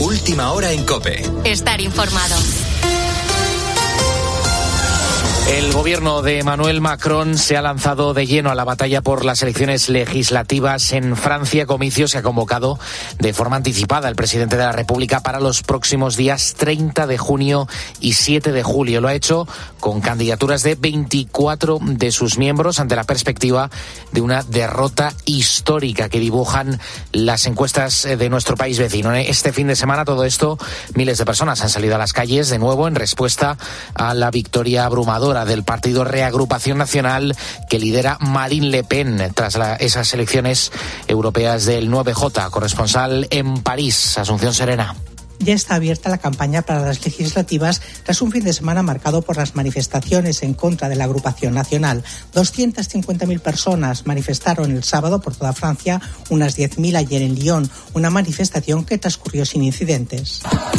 Última hora en COPE. Estar informado. El gobierno de Emmanuel Macron se ha lanzado de lleno a la batalla por las elecciones legislativas en Francia, comicios que ha convocado de forma anticipada el presidente de la República para los próximos días 30 de junio y 7 de julio. Lo ha hecho con candidaturas de 24 de sus miembros ante la perspectiva de una derrota histórica que dibujan las encuestas de nuestro país vecino. Este fin de semana, todo esto, miles de personas han salido a las calles de nuevo en respuesta a la victoria abrumadora del partido Reagrupación Nacional que lidera Marine Le Pen tras esas elecciones europeas del 9J. Corresponsal en París, Asunción Serena. Ya está abierta la campaña para las legislativas tras un fin de semana marcado por las manifestaciones en contra de la agrupación nacional. 250.000 personas manifestaron el sábado por toda Francia, unas 10.000 ayer en Lyon, una manifestación que transcurrió sin incidentes.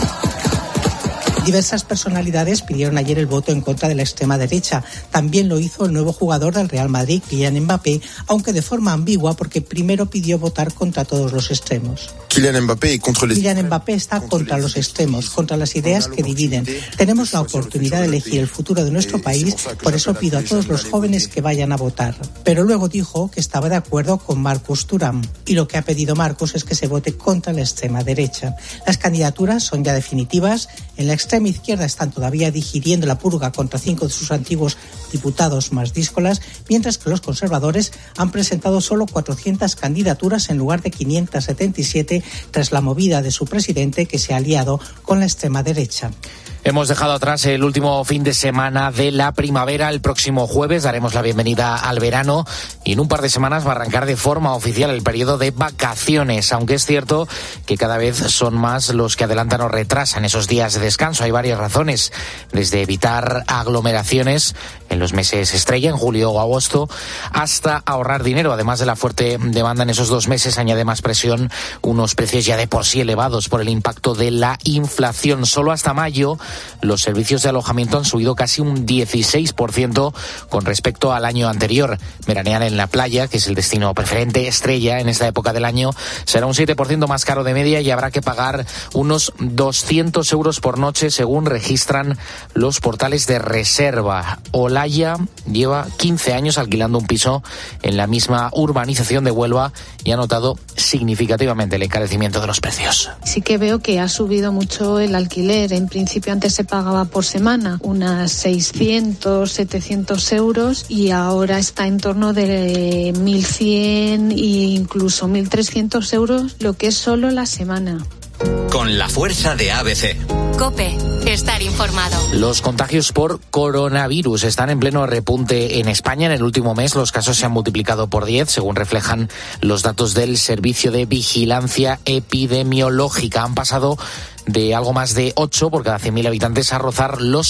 Diversas personalidades pidieron ayer el voto en contra de la extrema derecha. También lo hizo el nuevo jugador del Real Madrid, Kylian Mbappé, aunque de forma ambigua porque primero pidió votar contra todos los extremos. Kylian Mbappé está contra los extremos, contra las ideas que dividen. Tenemos la oportunidad de elegir el futuro de nuestro país, por eso pido a todos los jóvenes que vayan a votar. Pero luego dijo que estaba de acuerdo con Marcus Thuram. Y lo que ha pedido Marcus es que se vote contra la extrema derecha. Las candidaturas son ya definitivas. En la extrema izquierda están todavía digiriendo la purga contra 5 de sus antiguos diputados más díscolas, mientras que los conservadores han presentado solo 400 candidaturas en lugar de 577 tras la movida de su presidente que se ha aliado con la extrema derecha. Hemos dejado atrás el último fin de semana de la primavera. El próximo jueves daremos la bienvenida al verano y en un par de semanas va a arrancar de forma oficial el periodo de vacaciones, aunque es cierto que cada vez son más los que adelantan o retrasan esos días de descanso. Hay varias razones, desde evitar aglomeraciones en los meses estrella, en julio o agosto, hasta ahorrar dinero. Además de la fuerte demanda en esos 2 meses, añade más presión unos precios ya de por sí elevados por el impacto de la inflación. Solo hasta mayo los servicios de alojamiento han subido casi un 16% con respecto al año anterior. Veranear en la playa, que es el destino preferente estrella en esta época del año, será un 7% más caro de media y habrá que pagar unos 200 euros por noche, según registran los portales de reserva. Olaya lleva 15 años alquilando un piso en la misma urbanización de Huelva y ha notado significativamente el encarecimiento de los precios. Sí que veo que ha subido mucho el alquiler. En principio antes se pagaba por semana unas 600, 700 euros y ahora está en torno de 1.100 e incluso 1.300 euros, lo que es solo la semana. Con la fuerza de ABC. COPE. Estar informado. Los contagios por coronavirus están en pleno repunte en España. En el último mes los casos se han multiplicado por 10, según reflejan los datos del Servicio de Vigilancia Epidemiológica. Han pasado de algo más de 8 por cada 100.000 habitantes a rozar los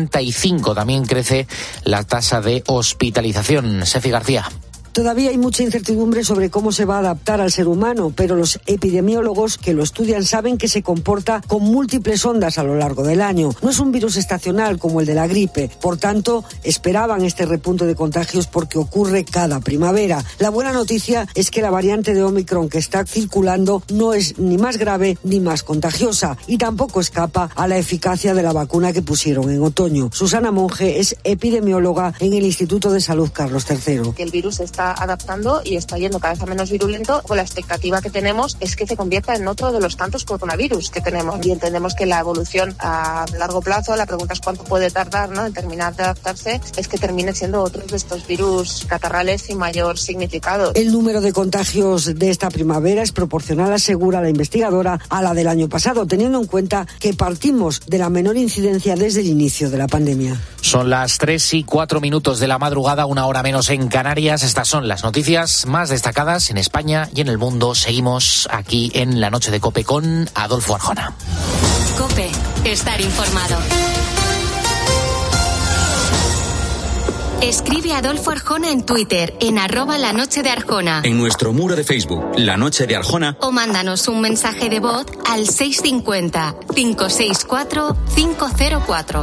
75. También crece la tasa de hospitalización. Sefi García. Todavía hay mucha incertidumbre sobre cómo se va a adaptar al ser humano, pero los epidemiólogos que lo estudian saben que se comporta con múltiples ondas a lo largo del año. No es un virus estacional como el de la gripe, por tanto, esperaban este repunte de contagios porque ocurre cada primavera. La buena noticia es que la variante de Omicron que está circulando no es ni más grave ni más contagiosa y tampoco escapa a la eficacia de la vacuna que pusieron en otoño. Susana Monge es epidemióloga en el Instituto de Salud Carlos III. Que el virus está adaptando y está yendo cada vez a menos virulento, pues la expectativa que tenemos es que se convierta en otro de los tantos coronavirus que tenemos y entendemos que la evolución a largo plazo, la pregunta es cuánto puede tardar, ¿no?, en terminar de adaptarse, es que termine siendo otro de estos virus catarrales sin mayor significado. El número de contagios de esta primavera es proporcional, asegura la investigadora, a la del año pasado, teniendo en cuenta que partimos de la menor incidencia desde el inicio de la pandemia. Son las 3:04 de la madrugada, 1 hora menos en Canarias. Estas son las noticias más destacadas en España y en el mundo. Seguimos aquí en la noche de COPE con Adolfo Arjona. COPE. Estar informado. Escribe a Adolfo Arjona en Twitter, en @lanochedearjona. En nuestro muro de Facebook, La Noche de Arjona. O mándanos un mensaje de voz al 650 564 504.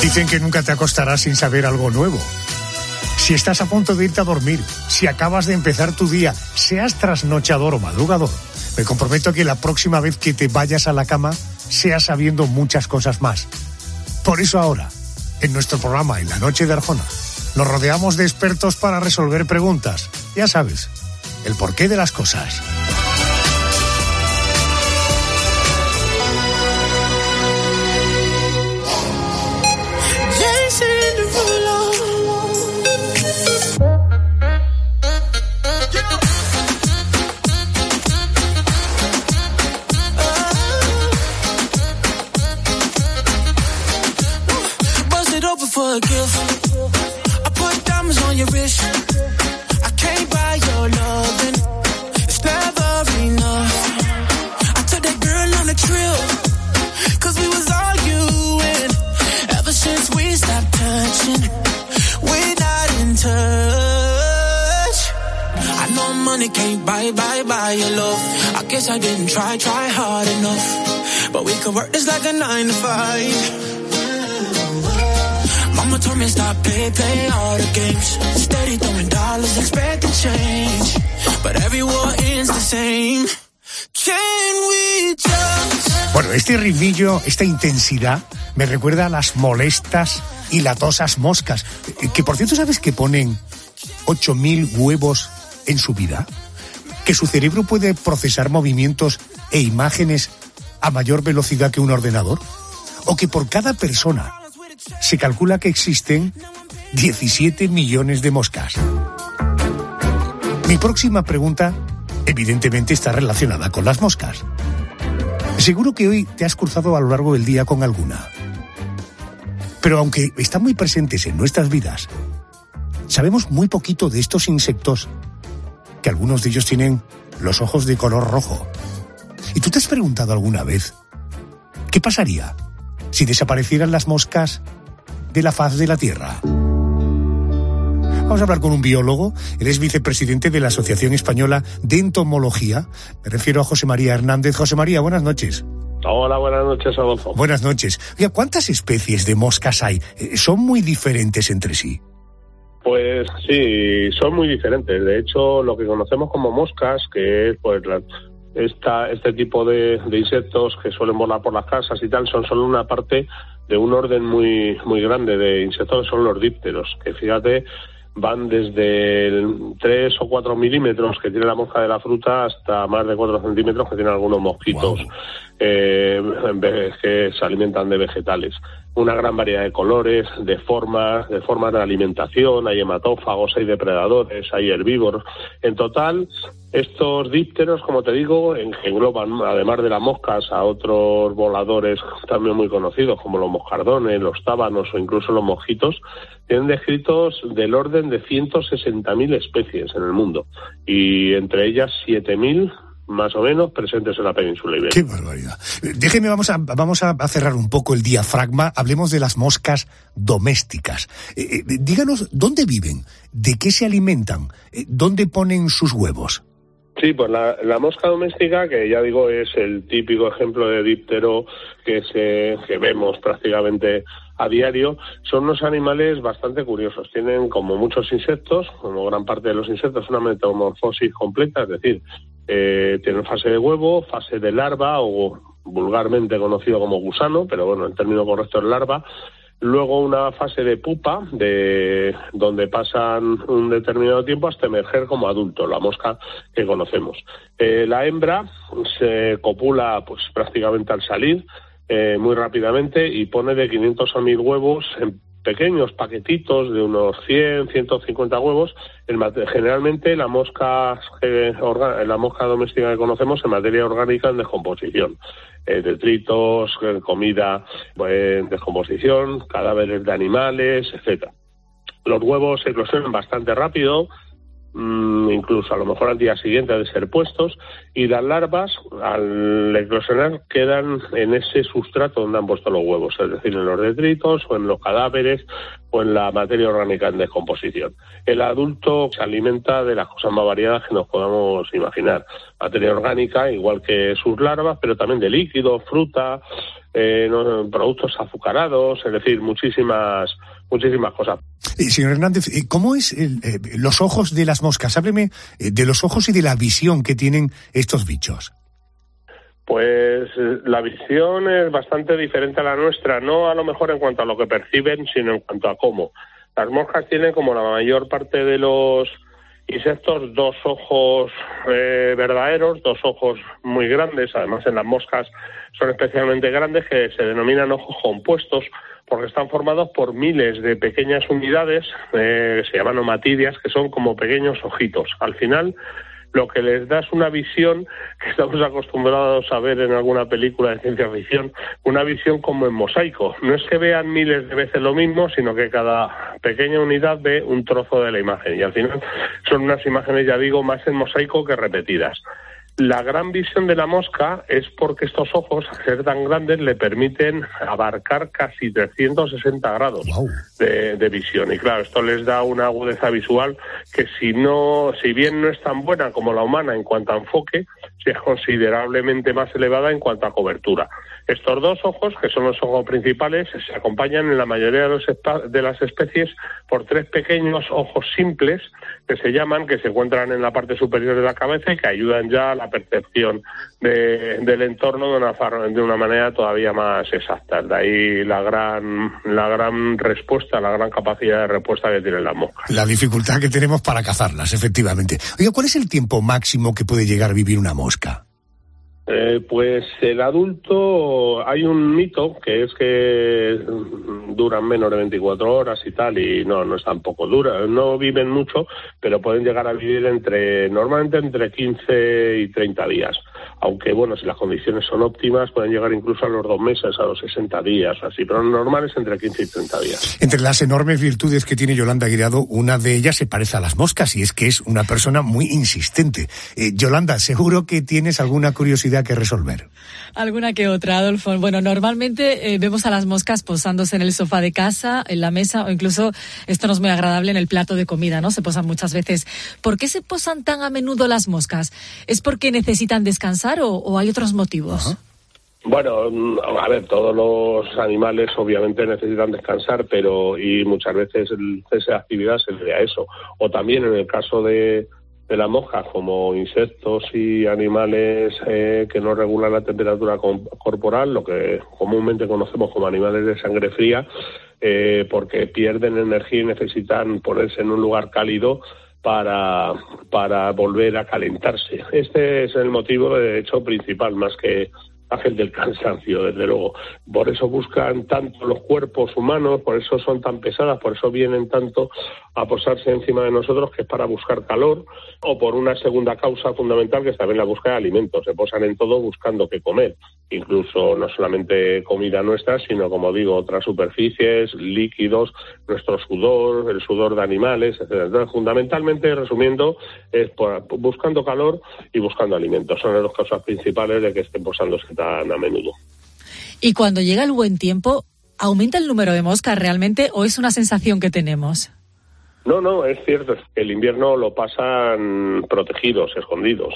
Dicen que nunca te acostarás sin saber algo nuevo. Si estás a punto de irte a dormir, si acabas de empezar tu día, seas trasnochador o madrugador, me comprometo a que la próxima vez que te vayas a la cama, seas sabiendo muchas cosas más. Por eso ahora, en nuestro programa En la Noche de Arjona, nos rodeamos de expertos para resolver preguntas. Ya sabes, el porqué de las cosas. For a gift, I put diamonds on your wrist. I can't buy your loving. It's never enough. I took that girl on a trip, 'cause we was arguing. Ever since we stopped touching, we're not in touch. I know money can't buy your love. I guess I didn't try hard enough. But we could work this like a 9 to 5. Mama told me stop play all the games. Steady throwing dollars, expecting change. But every war ends the same. Can we just... Bueno, este ritmillo, esta intensidad, me recuerda a las molestas y latosas moscas. Que por cierto, ¿sabes que ponen 8.000 huevos en su vida? Que su cerebro puede procesar movimientos e imágenes a mayor velocidad que un ordenador. O que por cada persona se calcula que existen 17 millones de moscas. Mi próxima pregunta, evidentemente, está relacionada con las moscas. Seguro que hoy te has cruzado a lo largo del día con alguna. Pero aunque están muy presentes en nuestras vidas, sabemos muy poquito de estos insectos, que algunos de ellos tienen los ojos de color rojo. ¿Y tú te has preguntado alguna vez qué pasaría si desaparecieran las moscas de la faz de la Tierra? Vamos a hablar con un biólogo. Él es vicepresidente de la Asociación Española de Entomología. Me refiero a José María Hernández. José María, buenas noches. Hola, buenas noches, Adolfo. Buenas noches. Oiga, ¿cuántas especies de moscas hay? ¿Son muy diferentes entre sí? Pues sí, son muy diferentes. De hecho, lo que conocemos como moscas, que es pues este tipo de insectos que suelen volar por las casas y tal, son solo una parte de un orden muy grande de insectos, que son los dípteros, que fíjate, van desde 3 o 4 milímetros que tiene la mosca de la fruta hasta más de 4 centímetros que tienen algunos mosquitos. Wow. Que se alimentan de vegetales. Una gran variedad de colores, de formas de alimentación, hay hematófagos, hay depredadores, hay herbívoros. En total, estos dípteros, como te digo, engloban, además de las moscas, a otros voladores también muy conocidos, como los moscardones, los tábanos o incluso los mosquitos. Tienen descritos del orden de 160.000 especies en el mundo, y entre ellas 7.000 más o menos presentes en la península ibérica. ¡Qué barbaridad! Déjeme, vamos a cerrar un poco el diafragma. Hablemos de las moscas domésticas. Díganos, ¿dónde viven? ¿De qué se alimentan? ¿Dónde ponen sus huevos? Sí, pues la mosca doméstica, que ya digo es el típico ejemplo de díptero que vemos prácticamente a diario, son unos animales bastante curiosos. Tienen, como muchos insectos, como gran parte de los insectos, una metamorfosis completa, es decir, tienen fase de huevo, fase de larva, o vulgarmente conocido como gusano, pero bueno, el término correcto es larva. Luego una fase de pupa, donde pasan un determinado tiempo hasta emerger como adulto, la mosca que conocemos. La hembra se copula pues prácticamente al salir, muy rápidamente, y pone de 500 a 1.000 huevos en pequeños paquetitos de unos 100, 150 huevos. Generalmente la mosca doméstica que conocemos en materia orgánica en descomposición. Detritos, comida en descomposición, cadáveres de animales, etcétera. Los huevos se eclosionan bastante rápido, incluso a lo mejor al día siguiente de ser puestos, y las larvas al eclosionar quedan en ese sustrato donde han puesto los huevos, es decir, en los detritos o en los cadáveres o en la materia orgánica en descomposición. El adulto se alimenta de las cosas más variadas que nos podamos imaginar, materia orgánica igual que sus larvas, pero también de líquidos, fruta, productos azucarados, es decir, muchísimas cosas. Señor Hernández, ¿cómo es los ojos de las moscas? Hábleme de los ojos y de la visión que tienen estos bichos. Pues la visión es bastante diferente a la nuestra, no a lo mejor en cuanto a lo que perciben, sino en cuanto a cómo. Las moscas tienen, como la mayor parte de los insectos, dos ojos verdaderos, dos ojos muy grandes. Además, en las moscas son especialmente grandes, que se denominan ojos compuestos, porque están formados por miles de pequeñas unidades que se llaman omatídeas, que son como pequeños ojitos. Al final, lo que les da es una visión que estamos acostumbrados a ver en alguna película de ciencia ficción, una visión como en mosaico. No es que vean miles de veces lo mismo, sino que cada pequeña unidad ve un trozo de la imagen. Y al final son unas imágenes, ya digo, más en mosaico que repetidas. La gran visión de la mosca es porque estos ojos, al ser tan grandes, le permiten abarcar casi 360 grados de visión. Y claro, esto les da una agudeza visual que si bien no es tan buena como la humana en cuanto a enfoque, sí es considerablemente más elevada en cuanto a cobertura. Estos dos ojos, que son los ojos principales, se acompañan en la mayoría de las especies por tres pequeños ojos simples que se encuentran en la parte superior de la cabeza y que ayudan ya a la percepción del entorno de una manera todavía más exacta. De ahí la gran respuesta, la gran capacidad de respuesta que tienen las moscas. La dificultad que tenemos para cazarlas, efectivamente. Oiga, ¿cuál es el tiempo máximo que puede llegar a vivir una mosca? Pues el adulto, hay un mito que es que duran menos de 24 horas y tal, y no es tampoco dura, no viven mucho, pero pueden llegar a vivir normalmente entre 15 y 30 días. Aunque, bueno, si las condiciones son óptimas, pueden llegar incluso a los 2 meses, a los 60 días, así, pero lo normal es entre 15 y 30 días. Entre las enormes virtudes que tiene Yolanda Guirado, una de ellas se parece a las moscas, y es que es una persona muy insistente. Yolanda, seguro que tienes alguna curiosidad que resolver. Alguna que otra, Adolfo. Bueno, normalmente vemos a las moscas posándose en el sofá de casa, en la mesa, o incluso, esto no es muy agradable, en el plato de comida, ¿no? Se posan muchas veces. ¿Por qué se posan tan a menudo las moscas? ¿Es porque necesitan descansar o hay otros motivos? Ajá. Bueno, a ver, todos los animales obviamente necesitan descansar, y muchas veces el cese de actividad se debe a eso. O también en el caso de las moscas, como insectos y animales que no regulan la temperatura corporal, lo que comúnmente conocemos como animales de sangre fría, porque pierden energía y necesitan ponerse en un lugar cálido para volver a calentarse. Este es el motivo, de hecho, principal, más que el del cansancio, desde luego. Por eso buscan tanto los cuerpos humanos, por eso son tan pesadas, por eso vienen tanto a posarse encima de nosotros, que es para buscar calor, o por una segunda causa fundamental, que es también la búsqueda de alimentos. Se posan en todo buscando qué comer, incluso no solamente comida nuestra, sino, como digo, otras superficies, líquidos, nuestro sudor, el sudor de animales, etcétera. Entonces, fundamentalmente, resumiendo, es buscando calor y buscando alimentos. Son las dos causas principales de que estén posándose tan a menudo. Y cuando llega el buen tiempo, ¿aumenta el número de moscas realmente o es una sensación que tenemos? No, es cierto. El invierno lo pasan protegidos, escondidos,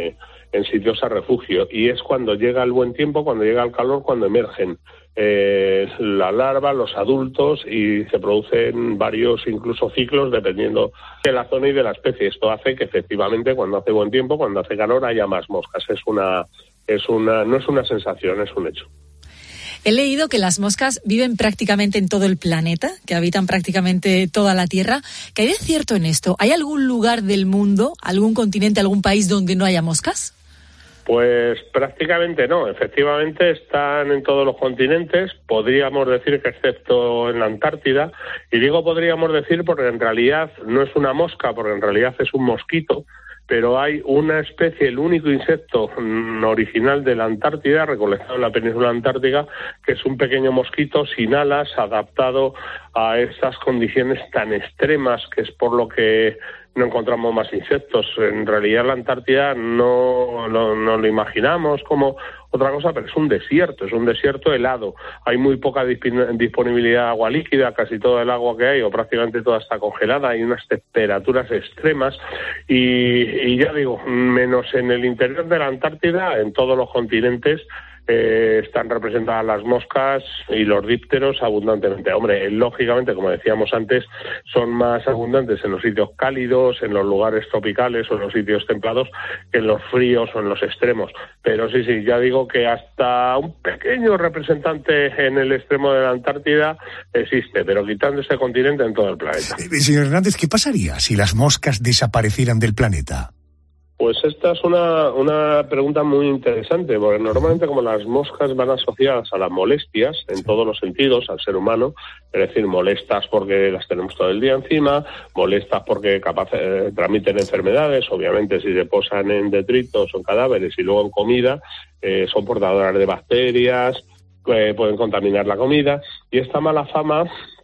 en sitios a refugio. Y es cuando llega el buen tiempo, cuando llega el calor, cuando emergen la larva, los adultos, y se producen varios incluso ciclos dependiendo de la zona y de la especie. Esto hace que efectivamente cuando hace buen tiempo, cuando hace calor, haya más moscas. No es una sensación, es un hecho. He leído que las moscas viven prácticamente en todo el planeta, que habitan prácticamente toda la Tierra. ¿Qué hay de cierto en esto? ¿Hay algún lugar del mundo, algún continente, algún país donde no haya moscas? Pues prácticamente no. Efectivamente están en todos los continentes, podríamos decir que excepto en la Antártida. Y digo podríamos decir porque en realidad no es una mosca, porque en realidad es un mosquito. Pero hay una especie, el único insecto original de la Antártida, recolectado en la península antártica, que es un pequeño mosquito sin alas, adaptado a estas condiciones tan extremas, que es por lo que no encontramos más insectos. En realidad la Antártida no lo imaginamos como otra cosa, pero es un desierto helado. Hay muy poca disponibilidad de agua líquida, casi toda el agua que hay, o prácticamente toda está congelada, hay unas temperaturas extremas, y ya digo, menos en el interior de la Antártida, en todos los continentes están representadas las moscas y los dípteros abundantemente. Hombre, lógicamente, como decíamos antes, son más abundantes en los sitios cálidos, en los lugares tropicales o en los sitios templados que en los fríos o en los extremos. Pero sí, ya digo que hasta un pequeño representante en el extremo de la Antártida existe, pero quitando ese continente en todo el planeta. Señor Hernández, ¿qué pasaría si las moscas desaparecieran del planeta? Pues esta es una pregunta muy interesante, porque normalmente como las moscas van asociadas a las molestias en todos los sentidos al ser humano, es decir, molestas porque las tenemos todo el día encima, molestas porque transmiten enfermedades, obviamente si se posan en detritos o en cadáveres y luego en comida, son portadoras de bacterias, pueden contaminar la comida, y esta mala fama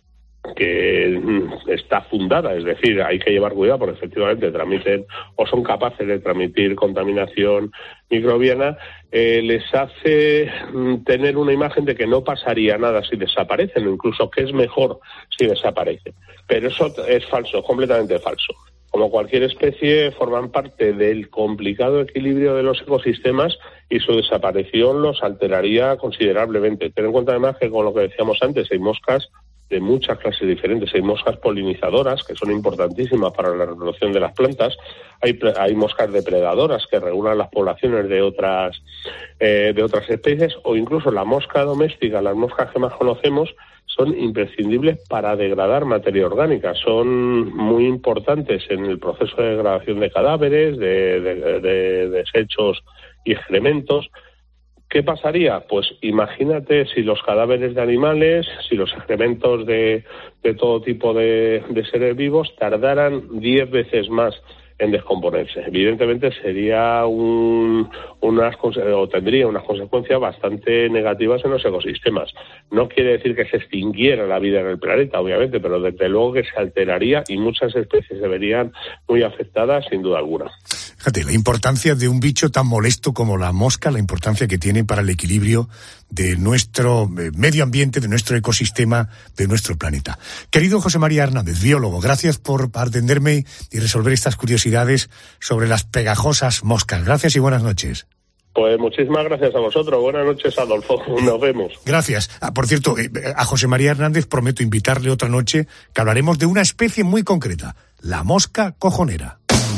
que está fundada, es decir, hay que llevar cuidado porque efectivamente transmiten o son capaces de transmitir contaminación microbiana, les hace tener una imagen de que no pasaría nada si desaparecen, o incluso que es mejor si desaparecen. Pero eso es falso, completamente falso. Como cualquier especie, forman parte del complicado equilibrio de los ecosistemas y su desaparición los alteraría considerablemente. Ten en cuenta además que, con lo que decíamos antes, hay moscas de muchas clases diferentes. Hay moscas polinizadoras que son importantísimas para la reproducción de las plantas. Hay moscas depredadoras que regulan las poblaciones de otras especies, o incluso la mosca doméstica, las moscas que más conocemos, son imprescindibles para degradar materia orgánica. Son muy importantes en el proceso de degradación de cadáveres, de desechos y excrementos. ¿Qué pasaría? Pues imagínate si los cadáveres de animales, si los excrementos de todo tipo de seres vivos tardaran 10 veces más en descomponerse. Evidentemente tendría unas consecuencias bastante negativas en los ecosistemas. No quiere decir que se extinguiera la vida en el planeta, obviamente, pero desde luego que se alteraría y muchas especies se verían muy afectadas, sin duda alguna. Fíjate, la importancia de un bicho tan molesto como la mosca, la importancia que tiene para el equilibrio de nuestro medio ambiente, de nuestro ecosistema, de nuestro planeta. Querido José María Hernández, biólogo, gracias por atenderme y resolver estas curiosidades sobre las pegajosas moscas. Gracias y buenas noches. Pues muchísimas gracias a vosotros. Buenas noches, Adolfo. Nos vemos. Gracias. Por cierto, a José María Hernández prometo invitarle otra noche que hablaremos de una especie muy concreta, la mosca cojonera.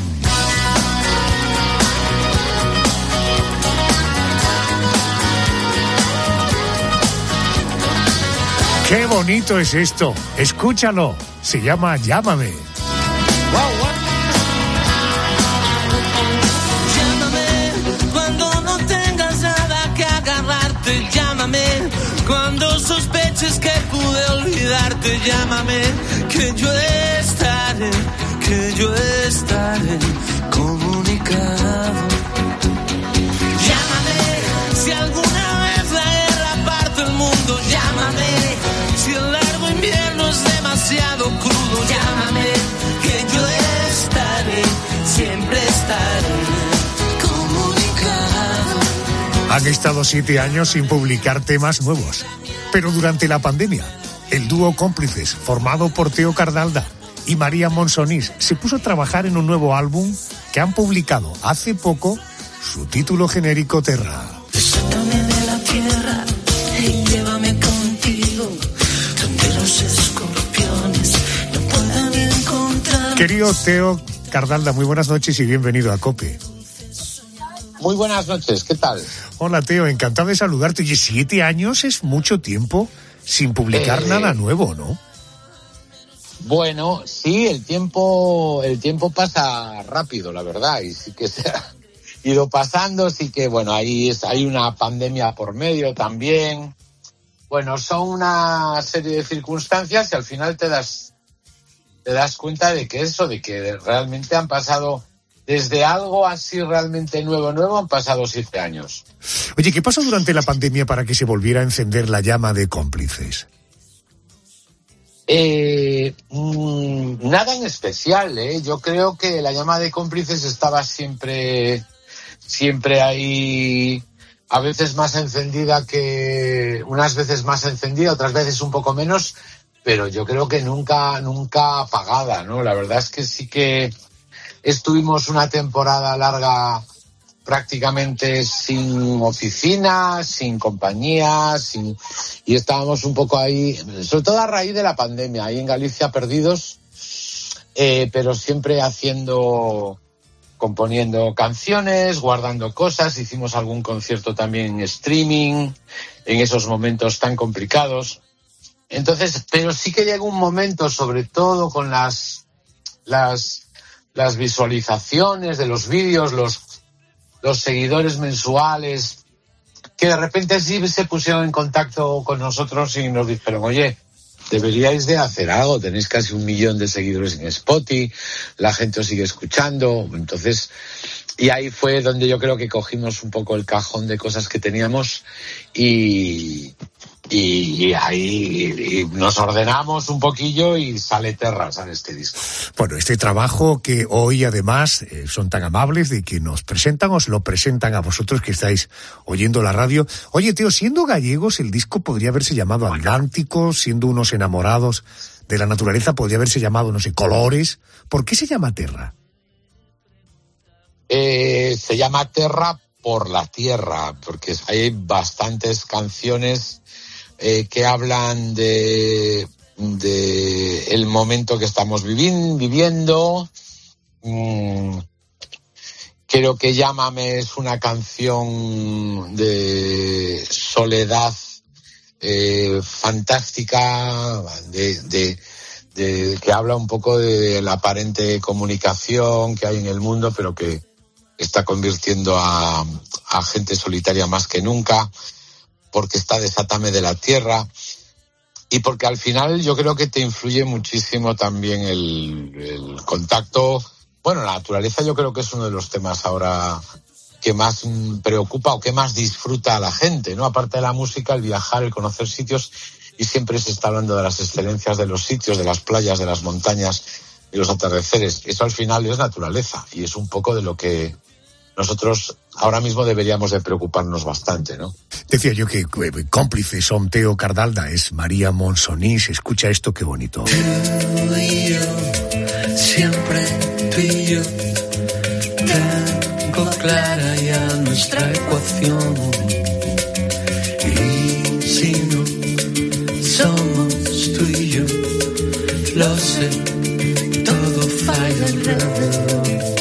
¡Qué bonito es esto! Escúchalo. Se llama Llámame. Llámame cuando no tengas nada que agarrarte. Llámame cuando sospeches que pude olvidarte. Llámame que yo estaré comunicado. Llámame si alguna vez la guerra parte el mundo. Llámame si el largo invierno es demasiado crudo. Llámame que yo siempre estaré comunicado. Han estado 7 años sin publicar temas nuevos, pero durante la pandemia, el dúo Cómplices, formado por Teo Cardalda y María Monsonís, se puso a trabajar en un nuevo álbum que han publicado hace poco, su título genérico Terra. Desátame de la tierra y llévame contigo, donde los escorpiones no puedan encontrar. Querido Teo Cardalda, muy buenas noches y bienvenido a COPE. Muy buenas noches, ¿qué tal? Hola Teo, encantado de saludarte. Oye, 7 años es mucho tiempo sin publicar nada nuevo, ¿no? Bueno, sí, el tiempo pasa rápido, la verdad, y sí que se ha ido pasando, sí que, bueno, hay una pandemia por medio también. Bueno, son una serie de circunstancias y al final te das cuenta de que realmente han pasado, desde algo así realmente nuevo, han pasado 7 años. Oye, ¿qué pasó durante la pandemia para que se volviera a encender la llama de Cómplices? Nada en especial, ¿eh? Yo creo que la llama de Cómplices estaba siempre ahí, a veces más encendida unas veces más encendida, otras veces un poco menos, pero yo creo que nunca apagada, ¿no? La verdad es que sí que estuvimos una temporada larga prácticamente sin oficina, sin compañía, y estábamos un poco ahí, sobre todo a raíz de la pandemia, ahí en Galicia perdidos, pero siempre componiendo canciones, guardando cosas. Hicimos algún concierto también en streaming, en esos momentos tan complicados. Entonces, pero sí que llegó un momento, sobre todo con las visualizaciones de los vídeos, los seguidores mensuales, que de repente sí se pusieron en contacto con nosotros y nos dijeron, oye, deberíais de hacer algo, tenéis casi 1 millón de seguidores en Spotify, la gente os sigue escuchando. Entonces, y ahí fue donde yo creo que cogimos un poco el cajón de cosas que teníamos y ahí nos ordenamos un poquillo y sale Terra, sale este disco. Bueno, este trabajo que hoy además son tan amables de que nos presentan, os lo presentan a vosotros que estáis oyendo la radio. Oye, Teo, siendo gallegos, el disco podría haberse llamado Atlántico, siendo unos enamorados de la naturaleza, podría haberse llamado, no sé, Colores. ¿Por qué se llama Terra? Se llama Terra por la tierra, porque hay bastantes canciones que hablan de el momento que estamos viviendo. Creo que Llámame es una canción de soledad fantástica, que habla un poco de la aparente comunicación que hay en el mundo, pero que está convirtiendo a gente solitaria más que nunca, porque está Desátame de la tierra, y porque al final yo creo que te influye muchísimo también el contacto. Bueno, la naturaleza yo creo que es uno de los temas ahora que más preocupa o que más disfruta a la gente, ¿no? Aparte de la música, el viajar, el conocer sitios, y siempre se está hablando de las excelencias de los sitios, de las playas, de las montañas, de los atardeceres. Eso al final es naturaleza, y es un poco de lo que nosotros ahora mismo deberíamos de preocuparnos bastante, ¿no? Decía yo que cómplices son Teo Cardalda, es María Monsonís. Escucha esto, qué bonito. Tú y yo, siempre tú y yo, tengo clara ya nuestra ecuación. Y si no somos tú y yo, lo sé, todo falla alrededor.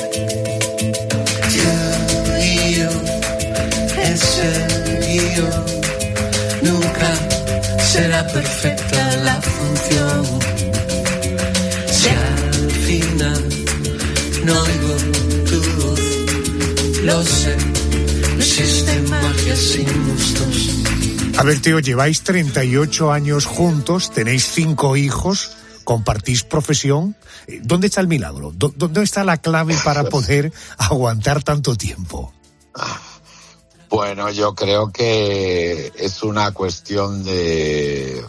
Nunca será perfecta la función. Si al final no oigo tu voz, lo sé, no existe magia sin gustos. A ver, Teo, lleváis 38 años juntos, tenéis 5 hijos, compartís profesión. ¿Dónde está el milagro? ¿Dónde está la clave para poder aguantar tanto tiempo? Bueno, yo creo que es una cuestión de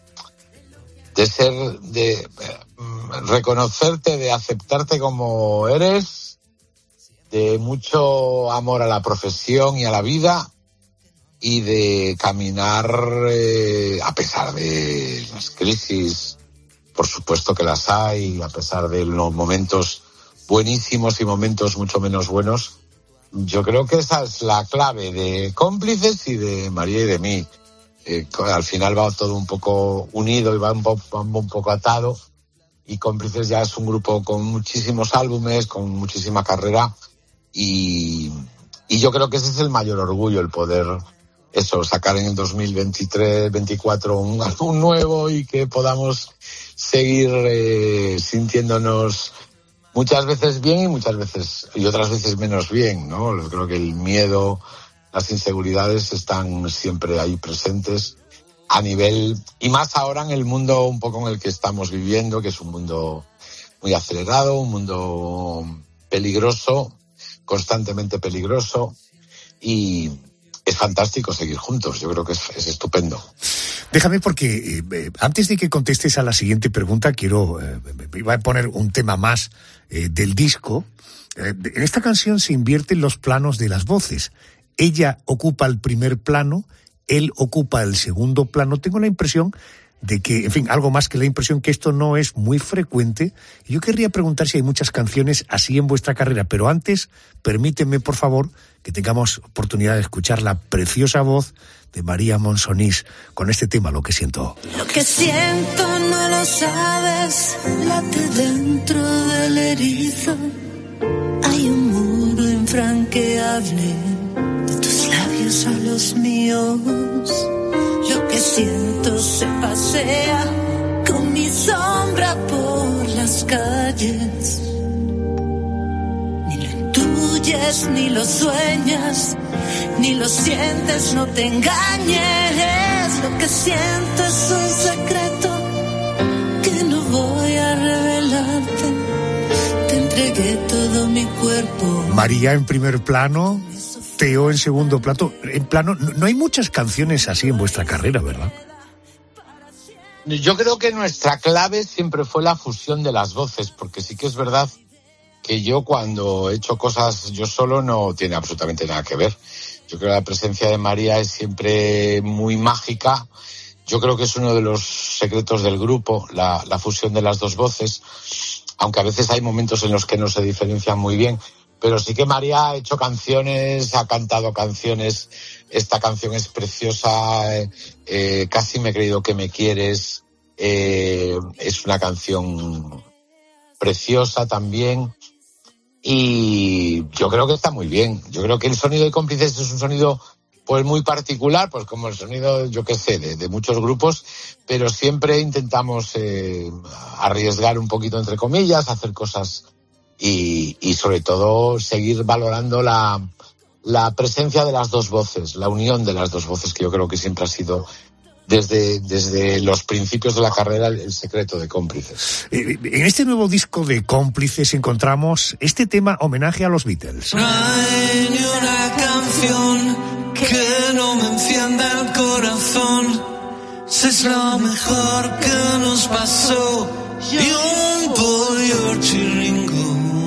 reconocerte, de aceptarte como eres, de mucho amor a la profesión y a la vida, y de caminar a pesar de las crisis, por supuesto que las hay, a pesar de los momentos buenísimos y momentos mucho menos buenos. Yo creo que esa es la clave de Cómplices y de María y de mí. Al final va todo un poco unido y va un poco atado, y Cómplices ya es un grupo con muchísimos álbumes, con muchísima carrera, y yo creo que ese es el mayor orgullo, el poder sacar en el 2023-24 un álbum nuevo y que podamos seguir sintiéndonos muchas veces bien y otras veces menos bien, ¿no? Yo creo que el miedo, las inseguridades están siempre ahí presentes a nivel, y más ahora en el mundo un poco en el que estamos viviendo, que es un mundo muy acelerado, un mundo peligroso, constantemente peligroso, y es fantástico seguir juntos. Yo creo que es estupendo. Déjame, porque antes de que contestes a la siguiente pregunta, iba a poner un tema más del disco. En esta canción se invierten los planos de las voces. Ella ocupa el primer plano, él ocupa el segundo plano. Tengo la impresión de que, en fin, algo más que la impresión que esto no es muy frecuente. Y yo querría preguntar si hay muchas canciones así en vuestra carrera, pero antes, permíteme, por favor, que tengamos oportunidad de escuchar la preciosa voz de María Monsonís con este tema, Lo que siento. Lo que siento no lo sabes, late dentro del erizo. Hay un muro infranqueable de tus labios a los míos. Lo que siento se pasea con mi sombra por las calles. Ni lo intuyes, ni lo sueñas, ni lo sientes, no te engañes. Lo que siento es un secreto que no voy a revelarte. Te entregué todo mi cuerpo. María en primer plano, Teo en segundo plano. No hay muchas canciones así en vuestra carrera, ¿verdad? Yo creo que nuestra clave siempre fue la fusión de las voces, porque sí que es verdad que yo cuando he hecho cosas yo solo no tiene absolutamente nada que ver. Yo creo que la presencia de María es siempre muy mágica. Yo creo que es uno de los secretos del grupo, la fusión de las dos voces, aunque a veces hay momentos en los que no se diferencian muy bien. Pero sí que María ha hecho canciones, ha cantado canciones. Esta canción es preciosa, Casi me he creído que me quieres. Es una canción preciosa también. Y yo creo que está muy bien. Yo creo que el sonido de Cómplices es un sonido pues muy particular, pues como el sonido, yo qué sé, de muchos grupos, pero siempre intentamos arriesgar un poquito, entre comillas, hacer cosas y sobre todo seguir valorando la presencia de las dos voces, la unión de las dos voces, que yo creo que siempre ha sido desde los principios de la carrera el secreto de Cómplices. En este nuevo disco de Cómplices encontramos este tema, homenaje a los Beatles. No hay ni una canción que no me encienda el corazón. Si es lo mejor que nos pasó y un pollo chiringo.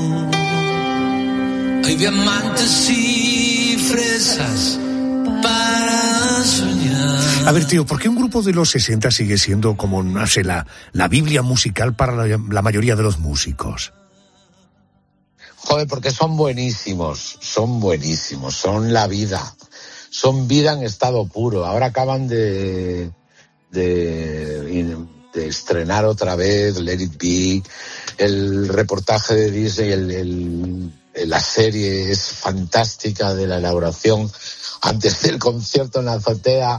Hay diamantes y fresas para soñar. A ver, tío, ¿por qué un grupo de los 60 sigue siendo como, no sé, la Biblia musical para la mayoría de los músicos? Joder, porque son buenísimos, son la vida, son vida en estado puro. Ahora acaban de estrenar otra vez Let It Be, el reportaje de Disney, la serie es fantástica de la elaboración antes del concierto en la azotea,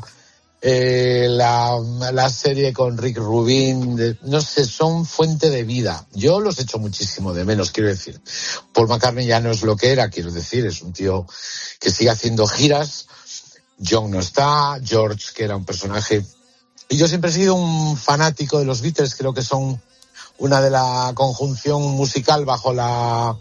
la serie con Rick Rubin, no sé, son fuente de vida. Yo los echo muchísimo de menos, quiero decir. Paul McCartney ya no es lo que era, quiero decir, es un tío que sigue haciendo giras. John no está, George, que era un personaje. Y yo siempre he sido un fanático de los Beatles, creo que son una de la conjunción musical bajo la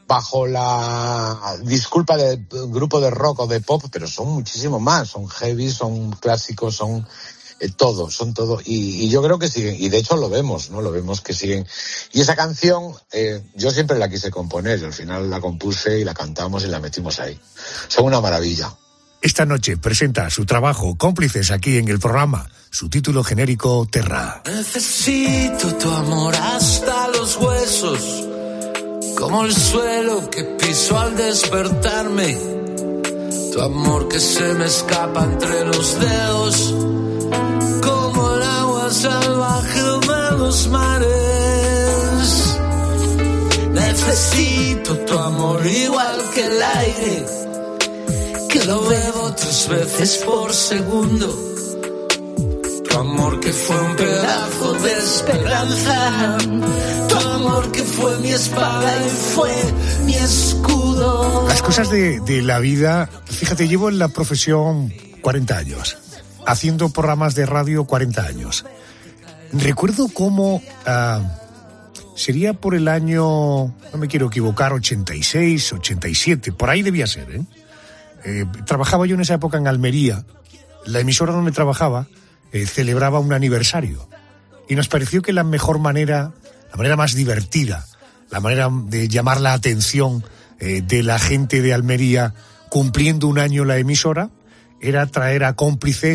disculpa del grupo de rock o de pop, pero son muchísimo más, son heavy, son clásicos, son todo, y yo creo que siguen, y de hecho lo vemos que siguen. Y esa canción yo siempre la quise componer, y al final la compuse y la cantamos y la metimos ahí. Son una maravilla. Esta noche presenta su trabajo Cómplices aquí en el programa, su título genérico Terra. Necesito tu amor hasta los huesos, como el suelo que piso al despertarme, tu amor que se me escapa entre los dedos, como el agua salvaje de los mares. Necesito tu amor igual que el aire, que lo bebo 3 veces por segundo. Tu amor que fue un pedazo de esperanza, tu amor que fue mi espada y fue mi escudo. Las cosas de la vida, fíjate, llevo en la profesión 40 años, haciendo programas de radio 40 años. Recuerdo cómo sería por el año, no me quiero equivocar, 86, 87, por ahí debía ser, trabajaba yo en esa época en Almería, la emisora donde trabajaba celebraba un aniversario y nos pareció que la mejor manera, la manera más divertida, la manera de llamar la atención de la gente de Almería cumpliendo un año la emisora era traer a Cómplices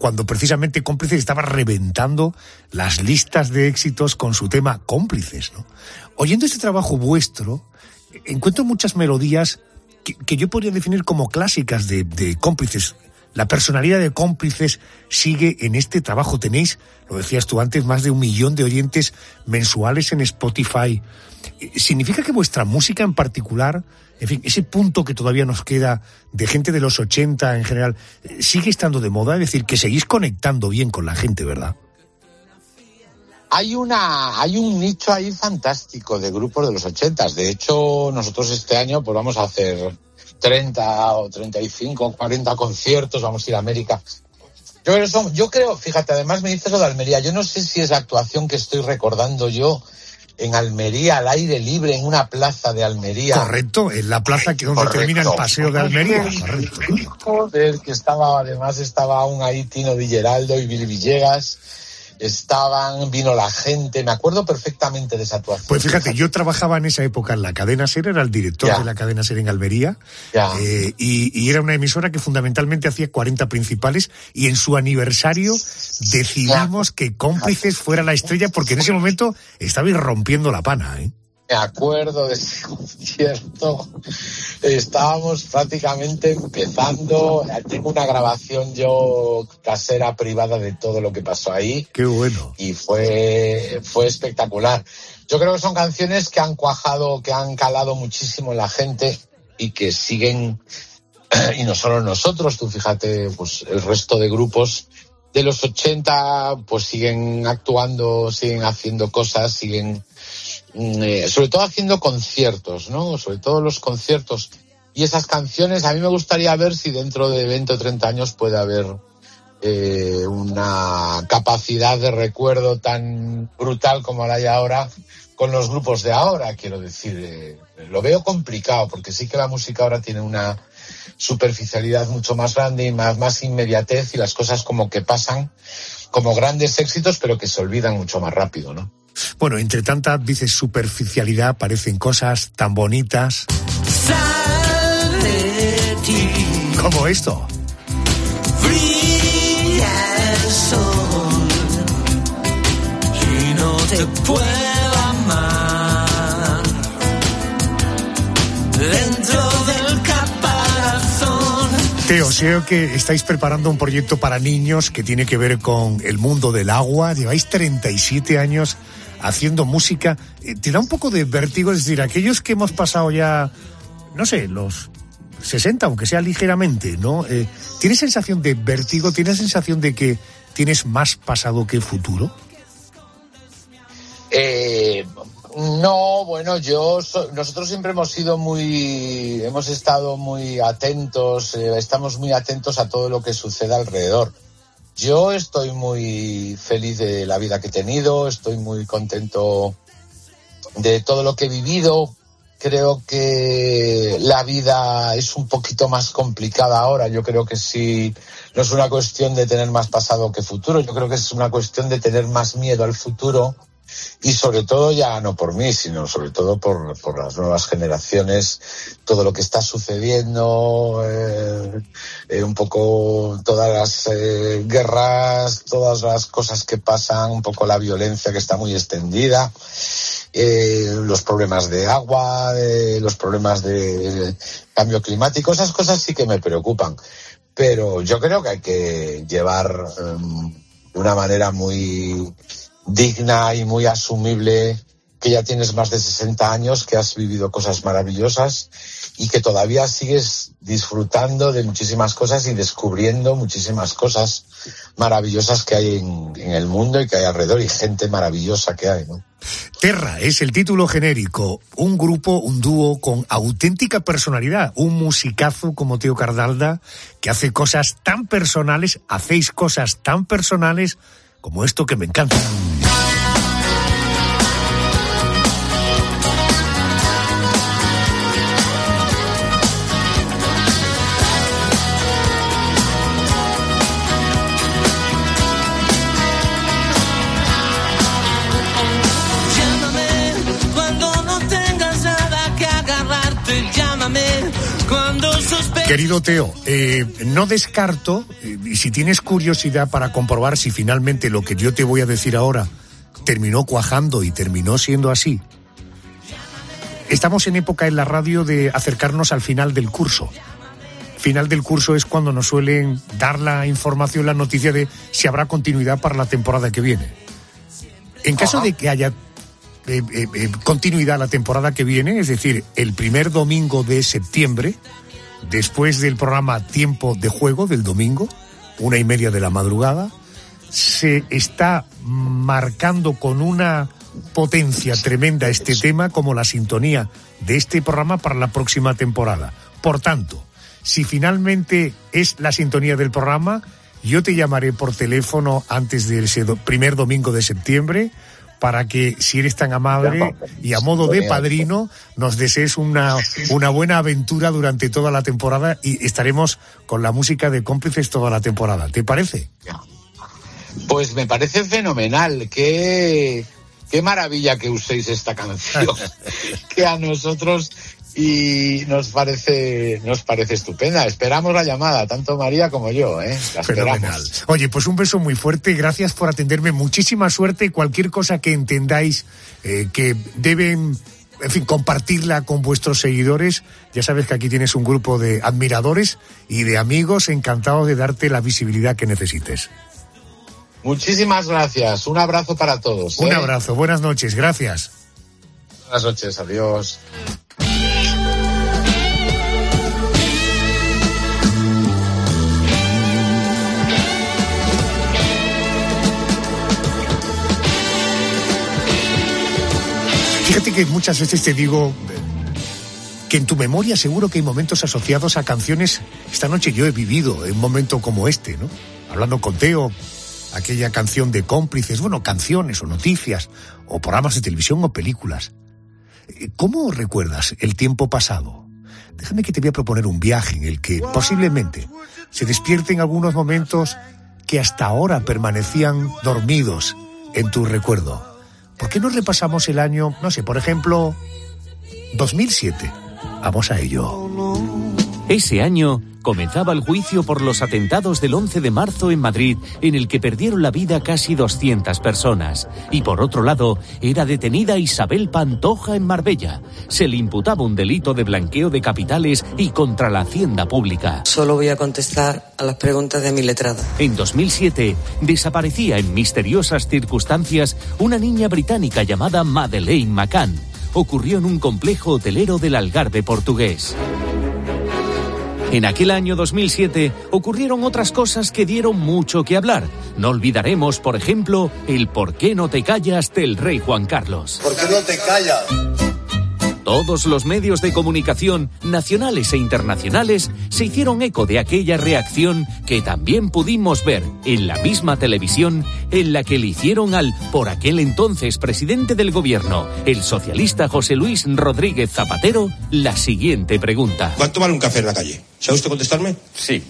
cuando precisamente Cómplices estaba reventando las listas de éxitos con su tema Cómplices, ¿no? Oyendo este trabajo vuestro, encuentro muchas melodías que yo podría definir como clásicas de Cómplices. La personalidad de Cómplices sigue en este trabajo. Tenéis, lo decías tú antes, más de 1 millón de oyentes mensuales en Spotify. ¿Significa que vuestra música en particular, en fin, ese punto que todavía nos queda de gente de los 80 en general, sigue estando de moda? Es decir, que seguís conectando bien con la gente, ¿verdad? Hay un nicho ahí fantástico de grupos de los 80. De hecho, nosotros este año pues vamos a hacer 30 o 35 o 40 conciertos, vamos a ir a América. Yo creo, fíjate, además me dices lo de Almería, yo no sé si es la actuación que estoy recordando yo en Almería, al aire libre, en una plaza de Almería. Correcto, en la plaza que donde termina el paseo de Almería. Correcto. Joder, que estaba aún ahí Tino Di Geraldo y Billy Villegas. Vino la gente, me acuerdo perfectamente de esa actuación. Pues fíjate, yo trabajaba en esa época en la cadena SER, era el director de la cadena SER en Almería, y era una emisora que fundamentalmente hacía 40 principales, y en su aniversario decidimos que Cómplices fuera la estrella, porque en ese momento estabais rompiendo la pana, ¿eh? Me acuerdo de ese concierto, estábamos prácticamente empezando, tengo una grabación yo casera privada de todo lo que pasó ahí. ¡Qué bueno! Y fue espectacular. Yo creo que son canciones que han cuajado, que han calado muchísimo en la gente y que siguen, y no solo nosotros, tú fíjate, pues el resto de grupos de los 80 pues siguen actuando, siguen haciendo cosas, siguen... sobre todo haciendo conciertos, ¿no? Sobre todo los conciertos. Y esas canciones, a mí me gustaría ver si dentro de 20 o 30 años puede haber una capacidad de recuerdo tan brutal como la hay ahora con los grupos de ahora, quiero decir. Lo veo complicado, porque sí que la música ahora tiene una superficialidad mucho más grande y más inmediatez, y las cosas como que pasan como grandes éxitos, pero que se olvidan mucho más rápido, ¿no? Bueno, entre tanta, dices, superficialidad, aparecen cosas tan bonitas. Como esto. Brilla el sol y no te puedo amar dentro del caparazón. Teo, sé que estáis preparando un proyecto para niños que tiene que ver con el mundo del agua. Lleváis 37 años haciendo música. ¿Te da un poco de vértigo? Es decir, aquellos que hemos pasado ya, no sé, los 60, aunque sea ligeramente, ¿no? ¿Tienes sensación de vértigo? ¿Tienes sensación de que tienes más pasado que futuro? No, bueno, nosotros siempre hemos estado muy atentos, estamos muy atentos a todo lo que sucede alrededor. Yo estoy muy feliz de la vida que he tenido, estoy muy contento de todo lo que he vivido. Creo que la vida es un poquito más complicada ahora. Yo creo que sí, no es una cuestión de tener más pasado que futuro. Yo creo que es una cuestión de tener más miedo al futuro, y sobre todo ya no por mí, sino sobre todo por las nuevas generaciones, todo lo que está sucediendo, un poco todas las guerras, todas las cosas que pasan, un poco la violencia que está muy extendida, los problemas de agua, los problemas de cambio climático. Esas cosas sí que me preocupan, pero yo creo que hay que llevar de una manera muy digna y muy asumible que ya tienes más de 60 años, que has vivido cosas maravillosas y que todavía sigues disfrutando de muchísimas cosas y descubriendo muchísimas cosas maravillosas que hay en el mundo y que hay alrededor, y gente maravillosa que hay, ¿no? Terra es el título genérico, un grupo, un dúo con auténtica personalidad, un musicazo como Teo Cardalda, que hace cosas tan personales, hacéis cosas tan personales como esto que me encanta. Llámame cuando no tengas nada que agarrarte, llámame cuando sospeches. Querido Teo, no descarto, y Y si tienes curiosidad para comprobar si finalmente lo que yo te voy a decir ahora terminó cuajando y terminó siendo así, estamos en época en la radio de acercarnos al final del curso. Final del curso es cuando nos suelen dar la información, la noticia de si habrá continuidad para la temporada que viene. En caso de que haya continuidad la temporada que viene, es decir, el primer domingo de septiembre, después del programa Tiempo de Juego del domingo, 1:30 de la madrugada, se está marcando con una potencia tremenda este tema como la sintonía de este programa para la próxima temporada. Por tanto, si finalmente es la sintonía del programa, yo te llamaré por teléfono antes de ese primer domingo de septiembre para que, si eres tan amable y a modo de padrino, nos desees una buena aventura durante toda la temporada y estaremos con la música de Cómplices toda la temporada. ¿Te parece? Pues me parece fenomenal. Qué maravilla que uséis esta canción, que a nosotros y nos parece estupenda. Esperamos la llamada, tanto María como yo, La fenomenal. Esperamos. Oye, pues un beso muy fuerte, gracias por atenderme, muchísima suerte. Cualquier cosa que entendáis que deben, en fin, compartirla con vuestros seguidores, ya sabes que aquí tienes un grupo de admiradores y de amigos encantados de darte la visibilidad que necesites. Muchísimas gracias, un abrazo para todos. Un abrazo, buenas noches, gracias. Buenas noches, adiós. Fíjate que muchas veces te digo que en tu memoria seguro que hay momentos asociados a canciones. Esta noche yo he vivido un momento como este, ¿no? Hablando con Teo, aquella canción de Cómplices, bueno, canciones o noticias, o programas de televisión o películas. ¿Cómo recuerdas el tiempo pasado? Déjame que te voy a proponer un viaje en el que posiblemente se despierten algunos momentos que hasta ahora permanecían dormidos en tu recuerdo. ¿Por qué no repasamos el año, no sé, por ejemplo, 2007? Vamos a ello. Ese año comenzaba el juicio por los atentados del 11 de marzo en Madrid, en el que perdieron la vida casi 200 personas. Y por otro lado, era detenida Isabel Pantoja en Marbella. Se le imputaba un delito de blanqueo de capitales y contra la hacienda pública. Solo voy a contestar a las preguntas de mi letrado. En 2007, desaparecía en misteriosas circunstancias una niña británica llamada Madeleine McCann. Ocurrió en un complejo hotelero del Algarve portugués. En aquel año 2007 ocurrieron otras cosas que dieron mucho que hablar. No olvidaremos, por ejemplo, el ¿Por qué no te callas? Del rey Juan Carlos. ¿Por qué no te callas? Todos los medios de comunicación, nacionales e internacionales, se hicieron eco de aquella reacción que también pudimos ver en la misma televisión en la que le hicieron al, por aquel entonces, presidente del gobierno, el socialista José Luis Rodríguez Zapatero, la siguiente pregunta. ¿Cuánto vale un café en la calle? ¿Sabe usted contestarme? Sí.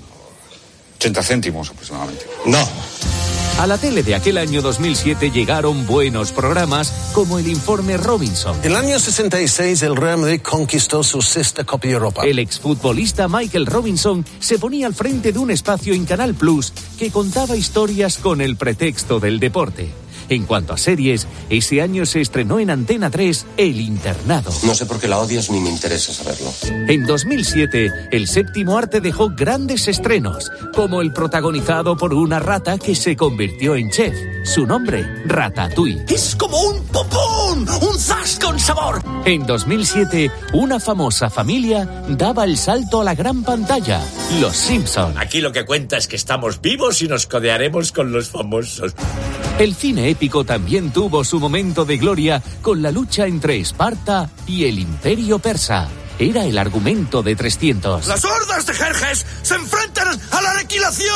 80 céntimos aproximadamente. No. A la tele de aquel año 2007 llegaron buenos programas como el Informe Robinson. En el año 66 el Real Madrid conquistó su sexta Copa de Europa. El exfutbolista Michael Robinson se ponía al frente de un espacio en Canal Plus que contaba historias con el pretexto del deporte. En cuanto a series, ese año se estrenó en Antena 3 El Internado. No sé por qué la odias ni me interesa saberlo. En 2007, el Séptimo Arte dejó grandes estrenos, como el protagonizado por una rata que se convirtió en chef. Su nombre, Ratatouille. ¡Es como un popón! ¡Un zas con sabor! En 2007, una famosa familia daba el salto a la gran pantalla, Los Simpson. Aquí lo que cuenta es que estamos vivos y nos codearemos con los famosos. El cine épico también tuvo su momento de gloria con la lucha entre Esparta y el Imperio Persa. Era el argumento de 300. ¡Las hordas de Jerjes se enfrentan a la aniquilación!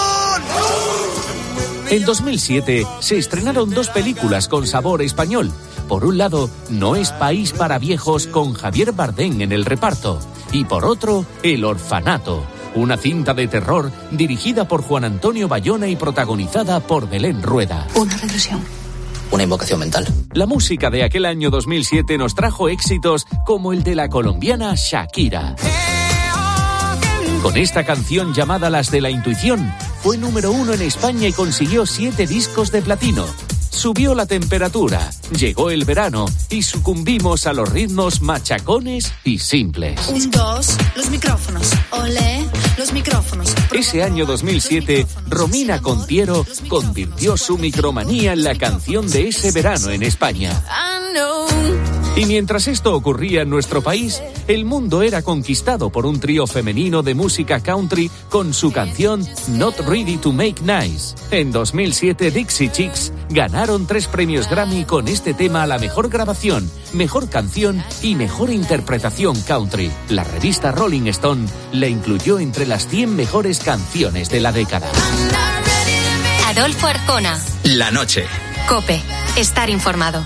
En 2007 se estrenaron dos películas con sabor español. Por un lado, No es país para viejos con Javier Bardem en el reparto. Y por otro, El orfanato. Una cinta de terror dirigida por Juan Antonio Bayona y protagonizada por Belén Rueda. Una regresión. Una invocación mental. La música de aquel año 2007 nos trajo éxitos como el de la colombiana Shakira. Con esta canción llamada Las de la Intuición, fue número 1 en España y consiguió 7 discos de platino. Subió la temperatura, llegó el verano y sucumbimos a los ritmos machacones y simples. 1, 2, los micrófonos, olé, los micrófonos. Ese año 2007, Romina Contiero convirtió su micromanía en la canción de ese verano en España. Y mientras esto ocurría en nuestro país, el mundo era conquistado por un trío femenino de música country con su canción Not Ready to Make Nice. En 2007, Dixie Chicks ganaron 3 premios Grammy con este tema a la mejor grabación, mejor canción y mejor interpretación country. La revista Rolling Stone la incluyó entre las 100 mejores canciones de la década. Adolfo Arcona. La noche. COPE. Estar informado.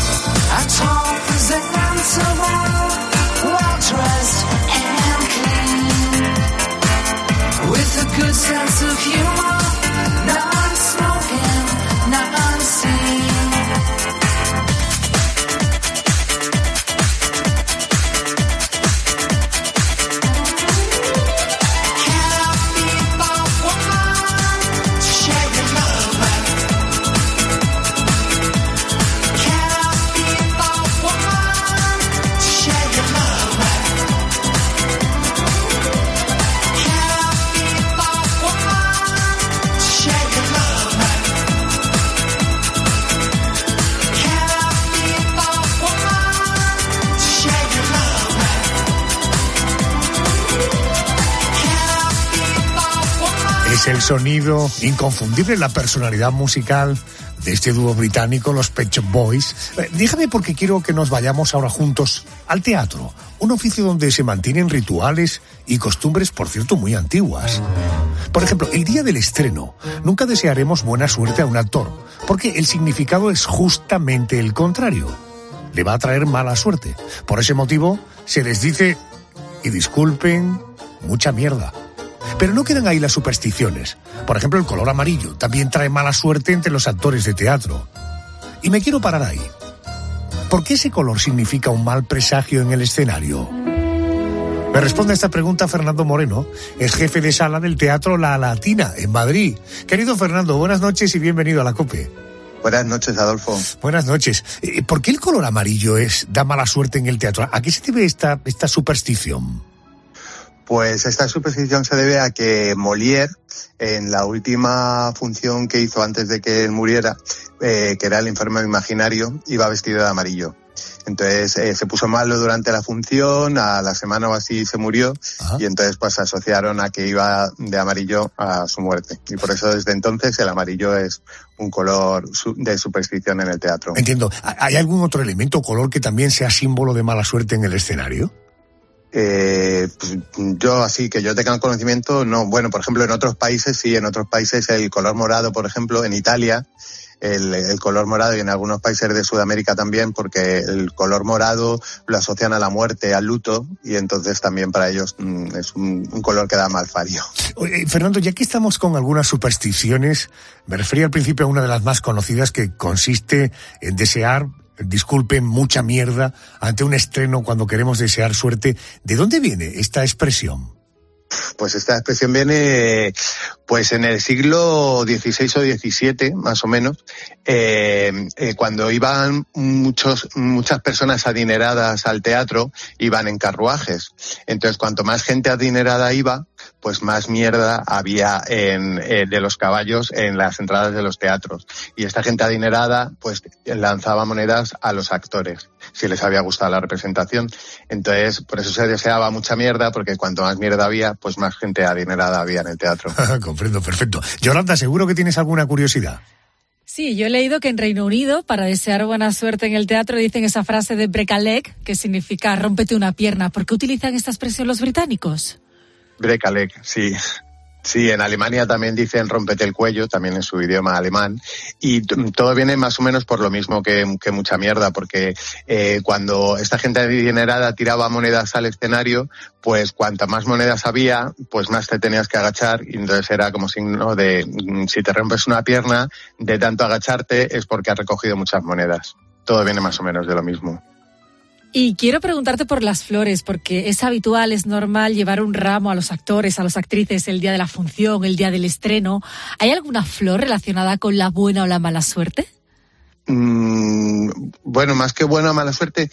Es el sonido inconfundible, la personalidad musical de este dúo británico, los Pet Shop Boys. Dígame, porque quiero que nos vayamos ahora juntos al teatro, un oficio donde se mantienen rituales y costumbres, por cierto, muy antiguas. Por ejemplo, el día del estreno, nunca desearemos buena suerte a un actor, porque el significado es justamente el contrario. Le va a traer mala suerte. Por ese motivo, se les dice, y disculpen, mucha mierda. Pero no quedan ahí las supersticiones. Por ejemplo, el color amarillo también trae mala suerte entre los actores de teatro. Y me quiero parar ahí. ¿Por qué ese color significa un mal presagio en el escenario? Me responde a esta pregunta Fernando Moreno, es jefe de sala del Teatro La Latina, en Madrid. Querido Fernando, buenas noches y bienvenido a la COPE. Buenas noches, Adolfo. Buenas noches. ¿Por qué el color amarillo da mala suerte en el teatro? ¿A qué se debe esta superstición? Pues esta superstición se debe a que Molière, en la última función que hizo antes de que él muriera, que era El enfermo imaginario, iba vestido de amarillo. Entonces se puso malo durante la función, a la semana o así se murió. Ajá. Y entonces pues asociaron a que iba de amarillo a su muerte. Y por eso desde entonces el amarillo es un color de superstición en el teatro. Entiendo. ¿Hay algún otro elemento o color que también sea símbolo de mala suerte en el escenario? Pues yo así que yo tenga conocimiento, no. Bueno, por ejemplo, en otros países sí, en otros países el color morado, por ejemplo, en Italia, el color morado, y en algunos países de Sudamérica también, porque el color morado lo asocian a la muerte, al luto, y entonces también para ellos es un color que da malfario. Fernando, ya que estamos con algunas supersticiones, me refería al principio a una de las más conocidas, que consiste en desear, disculpen, mucha mierda ante un estreno cuando queremos desear suerte. ¿De dónde viene esta expresión? Pues esta expresión viene pues en el siglo XVI o XVII, más o menos, cuando iban muchas personas adineradas al teatro, iban en carruajes. Entonces, cuanto más gente adinerada iba, pues más mierda había de los caballos en las entradas de los teatros. Y esta gente adinerada pues lanzaba monedas a los actores, si les había gustado la representación. Entonces, por eso se deseaba mucha mierda, porque cuanto más mierda había, pues más gente adinerada había en el teatro. Comprendo, perfecto. Yolanda, seguro que tienes alguna curiosidad. Sí, yo he leído que en Reino Unido, para desear buena suerte en el teatro, dicen esa frase de break a leg, que significa rómpete una pierna. ¿Por qué utilizan esta expresión los británicos? Break a leg, sí. Sí, en Alemania también dicen rómpete el cuello, también en su idioma alemán, y todo viene más o menos por lo mismo que mucha mierda, porque cuando esta gente adinerada tiraba monedas al escenario, pues cuanta más monedas había, pues más te tenías que agachar, y entonces era como signo de, si te rompes una pierna, de tanto agacharte es porque has recogido muchas monedas. Todo viene más o menos de lo mismo. Y quiero preguntarte por las flores, porque es habitual, es normal llevar un ramo a los actores, a las actrices el día de la función, el día del estreno. ¿Hay alguna flor relacionada con la buena o la mala suerte? Bueno, más que buena o mala suerte,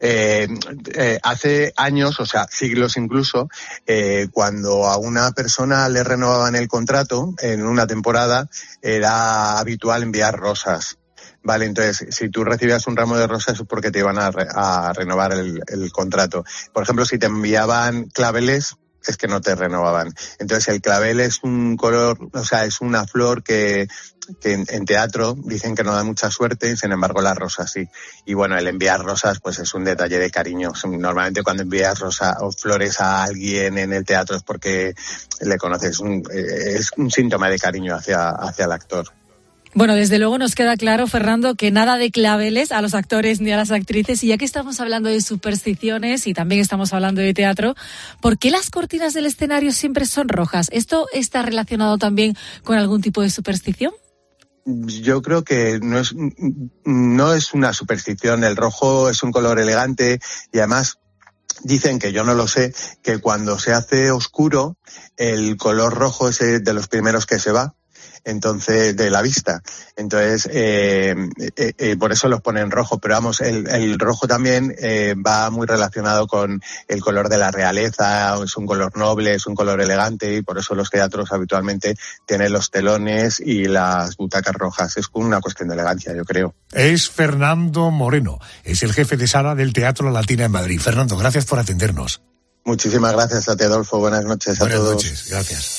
hace años, o sea, siglos incluso, cuando a una persona le renovaban el contrato en una temporada, era habitual enviar rosas. Vale, entonces, si tú recibías un ramo de rosas es porque te iban a renovar el contrato. Por ejemplo, si te enviaban claveles, es que no te renovaban. Entonces, el clavel es un color, o sea, es una flor que en teatro dicen que no da mucha suerte, y sin embargo la rosa sí. Y bueno, el enviar rosas pues es un detalle de cariño. Normalmente cuando envías rosas o flores a alguien en el teatro es porque le conoces, es un síntoma de cariño hacia el actor. Bueno, desde luego nos queda claro, Fernando, que nada de claveles a los actores ni a las actrices. Y ya que estamos hablando de supersticiones y también estamos hablando de teatro, ¿por qué las cortinas del escenario siempre son rojas? ¿Esto está relacionado también con algún tipo de superstición? Yo creo que no es una superstición. El rojo es un color elegante y además dicen, que yo no lo sé, que cuando se hace oscuro el color rojo es de los primeros que se va. Entonces, de la vista. Entonces, por eso los ponen rojo. Pero vamos, el rojo también va muy relacionado con el color de la realeza. Es un color noble, es un color elegante, y por eso los teatros habitualmente tienen los telones y las butacas rojas. Es una cuestión de elegancia, yo creo. Es Fernando Moreno, es el jefe de sala del Teatro La Latina en Madrid. Fernando, gracias por atendernos. Muchísimas gracias a ti, Adolfo. Buenas noches a todos. Buenas noches, gracias.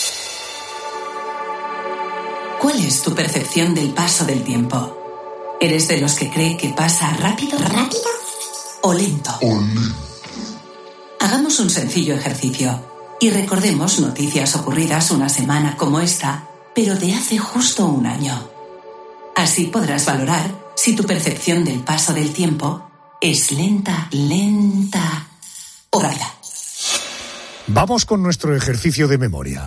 ¿Cuál es tu percepción del paso del tiempo? ¿Eres de los que cree que pasa rápido o lento? Hagamos un sencillo ejercicio y recordemos noticias ocurridas una semana como esta, pero de hace justo un año. Así podrás valorar si tu percepción del paso del tiempo es lenta o rápida. Vamos con nuestro ejercicio de memoria.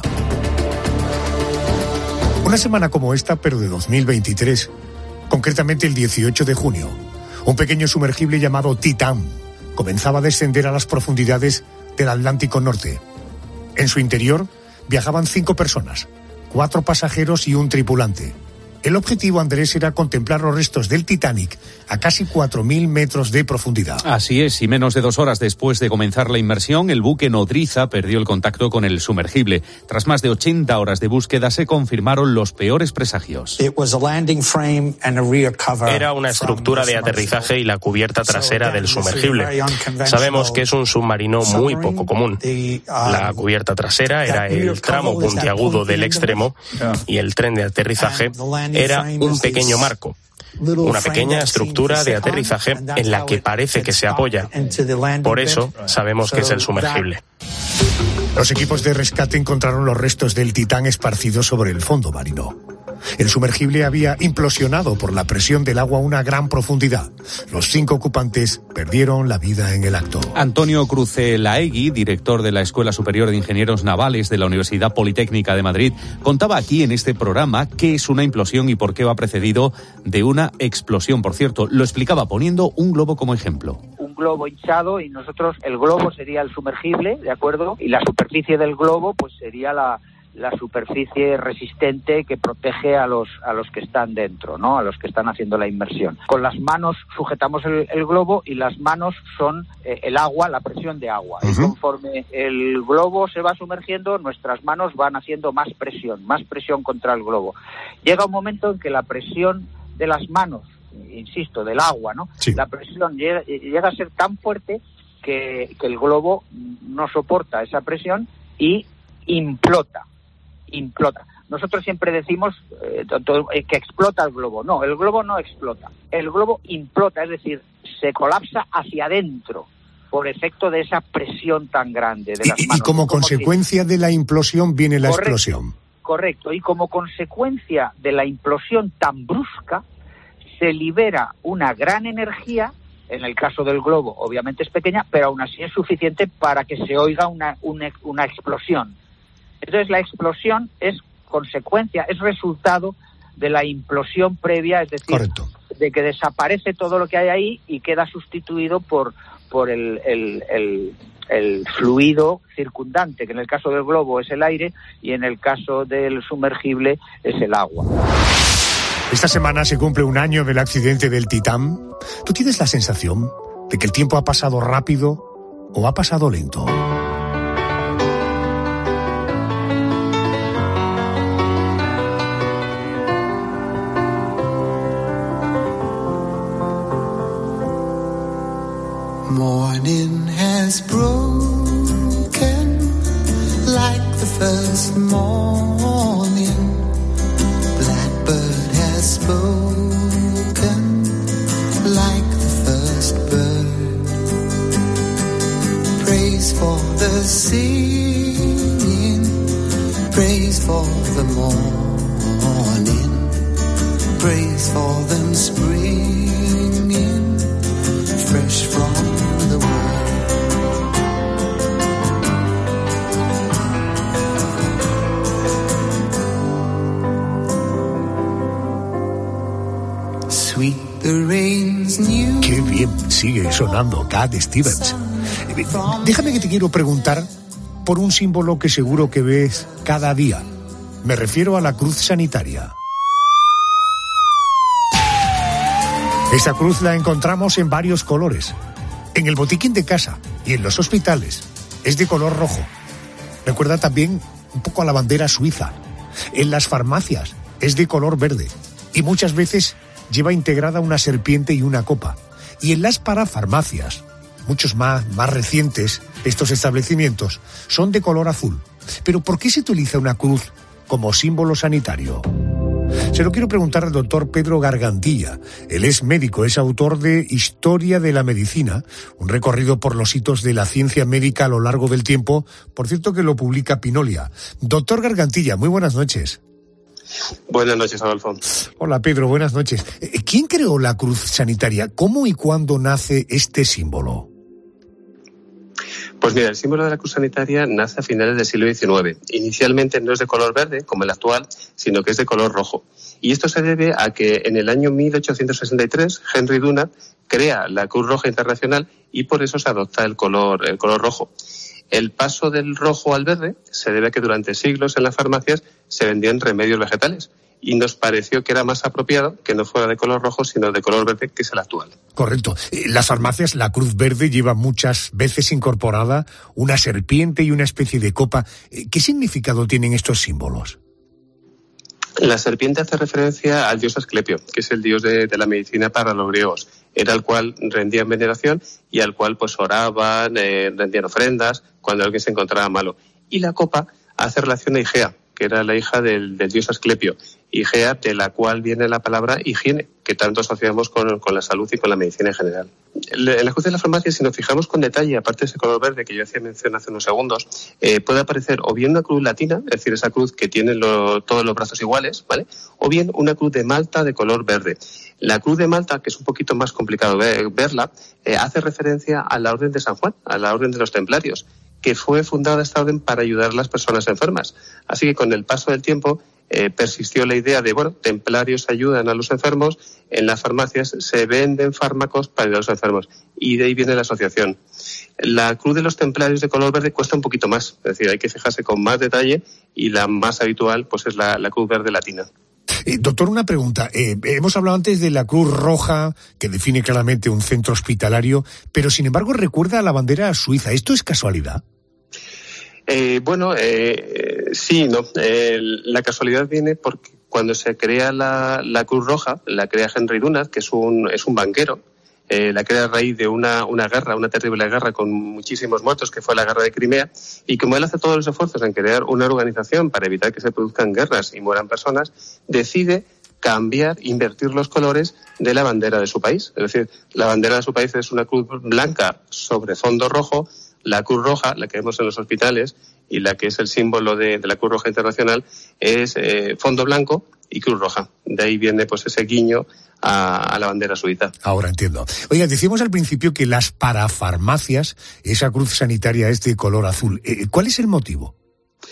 Una semana como esta, pero de 2023, concretamente el 18 de junio, un pequeño sumergible llamado Titán comenzaba a descender a las profundidades del Atlántico Norte. En su interior viajaban 5 personas, 4 pasajeros y un tripulante. El objetivo, Andrés, era contemplar los restos del Titanic a casi 4.000 metros de profundidad. Así es, y menos de 2 horas después de comenzar la inmersión, el buque nodriza perdió el contacto con el sumergible. Tras más de 80 horas de búsqueda, se confirmaron los peores presagios. Era una estructura de aterrizaje y la cubierta trasera del sumergible. Sabemos que es un submarino muy poco común. La cubierta trasera era el tramo puntiagudo del extremo y el tren de aterrizaje era un pequeño marco, una pequeña estructura de aterrizaje en la que parece que se apoya. Por eso sabemos que es el sumergible. Los equipos de rescate encontraron los restos del Titán esparcidos sobre el fondo marino. El sumergible había implosionado por la presión del agua a una gran profundidad. Los 5 ocupantes perdieron la vida en el acto. Antonio Crucelaegui, director de la Escuela Superior de Ingenieros Navales de la Universidad Politécnica de Madrid, contaba aquí en este programa qué es una implosión y por qué va precedido de una explosión. Por cierto, lo explicaba poniendo un globo como ejemplo. Un globo hinchado y nosotros, el globo sería el sumergible, ¿de acuerdo? Y la superficie del globo pues sería la superficie resistente que protege a los que están dentro, ¿no? A los que están haciendo la inmersión. Con las manos sujetamos el globo y las manos son el agua, la presión de agua. Y conforme el globo se va sumergiendo, nuestras manos van haciendo más presión contra el globo. Llega un momento en que la presión de las manos, insisto, del agua, ¿no? Sí. La presión llega a ser tan fuerte que el globo no soporta esa presión y implota. Nosotros siempre decimos que explota el globo. No, el globo no explota. El globo implota, es decir, se colapsa hacia adentro por efecto de esa presión tan grande de las manos. Y como consecuencia de la implosión viene la explosión. Correcto, y como consecuencia de la implosión tan brusca, se libera una gran energía. En el caso del globo, obviamente es pequeña, pero aún así es suficiente para que se oiga una explosión. Entonces la explosión es consecuencia, es resultado de la implosión previa, es decir, de que desaparece todo lo que hay ahí y queda sustituido por el fluido circundante, que en el caso del globo es el aire y en el caso del sumergible es el agua. Esta semana se cumple un año del accidente del Titán. ¿Tú tienes la sensación de que el tiempo ha pasado rápido o ha pasado lento? Morning has broken like the first morning. Blackbird has spoken like the first bird. Praise for the singing, praise for the morning, praise for them springing fresh from the world. Sweet the rain's new. Qué bien sigue sonando Cat Stevens. Déjame que te quiero preguntar por un símbolo que seguro que ves cada día. Me refiero a la cruz sanitaria. Esta cruz la encontramos en varios colores. En el botiquín de casa y en los hospitales es de color rojo. Recuerda también un poco a la bandera suiza. En las farmacias es de color verde y muchas veces lleva integrada una serpiente y una copa. Y en las parafarmacias, muchos más recientes, estos establecimientos son de color azul. Pero ¿por qué se utiliza una cruz como símbolo sanitario? Se lo quiero preguntar al doctor Pedro Gargantilla. Él es médico, es autor de Historia de la Medicina, un recorrido por los hitos de la ciencia médica a lo largo del tiempo, por cierto que lo publica Pinolia. Doctor Gargantilla, muy buenas noches. Buenas noches, Adolfo. Hola, Pedro, buenas noches. ¿Quién creó la cruz sanitaria? ¿Cómo y cuándo nace este símbolo? Pues mira, el símbolo de la cruz sanitaria nace a finales del siglo XIX. Inicialmente no es de color verde, como el actual, sino que es de color rojo. Y esto se debe a que en el año 1863 Henry Dunant crea la Cruz Roja Internacional y por eso se adopta el color rojo. El paso del rojo al verde se debe a que durante siglos en las farmacias se vendían remedios vegetales y nos pareció que era más apropiado que no fuera de color rojo, sino de color verde, que es el actual. Correcto. En las farmacias la cruz verde lleva muchas veces incorporada una serpiente y una especie de copa. ¿Qué significado tienen estos símbolos? La serpiente hace referencia al dios Asclepio, que es el dios de la medicina para los griegos. Era al cual rendían veneración y al cual pues oraban, rendían ofrendas cuando alguien se encontraba malo. Y la copa hace relación a Igea, que era la hija del dios Asclepio. Igea, de la cual viene la palabra higiene, que tanto asociamos con la salud y con la medicina en general. En la cruz de la farmacia, si nos fijamos con detalle, aparte de ese color verde que yo hacía mención hace unos segundos, puede aparecer o bien una cruz latina, es decir, esa cruz que tiene todos los brazos iguales, ¿vale? O bien una cruz de Malta de color verde. La cruz de Malta, que es un poquito más complicado verla, hace referencia a la Orden de San Juan, a la Orden de los Templarios, que fue fundada esta orden para ayudar a las personas enfermas. Así que con el paso del tiempo persistió la idea de, templarios ayudan a los enfermos, en las farmacias se venden fármacos para ayudar a los enfermos, y de ahí viene la asociación. La cruz de los templarios de color verde cuesta un poquito más, es decir, hay que fijarse con más detalle, y la más habitual pues es la cruz verde latina. Doctor, una pregunta. Hemos hablado antes de la Cruz Roja, que define claramente un centro hospitalario, pero sin embargo recuerda a la bandera suiza. ¿Esto es casualidad? Sí, no. La casualidad viene porque cuando se crea la Cruz Roja, la crea Henry Dunant, que es un banquero, la crea a raíz de una guerra, una terrible guerra con muchísimos muertos, que fue la guerra de Crimea, y como él hace todos los esfuerzos en crear una organización para evitar que se produzcan guerras y mueran personas, decide invertir los colores de la bandera de su país. Es decir, la bandera de su país es una cruz blanca sobre fondo rojo. La Cruz Roja, la que vemos en los hospitales, y la que es el símbolo de la Cruz Roja Internacional, es fondo blanco y Cruz Roja. De ahí viene pues ese guiño a la bandera suiza. Ahora entiendo. Oiga, decíamos al principio que las parafarmacias, esa cruz sanitaria es de color azul. ¿Cuál es el motivo?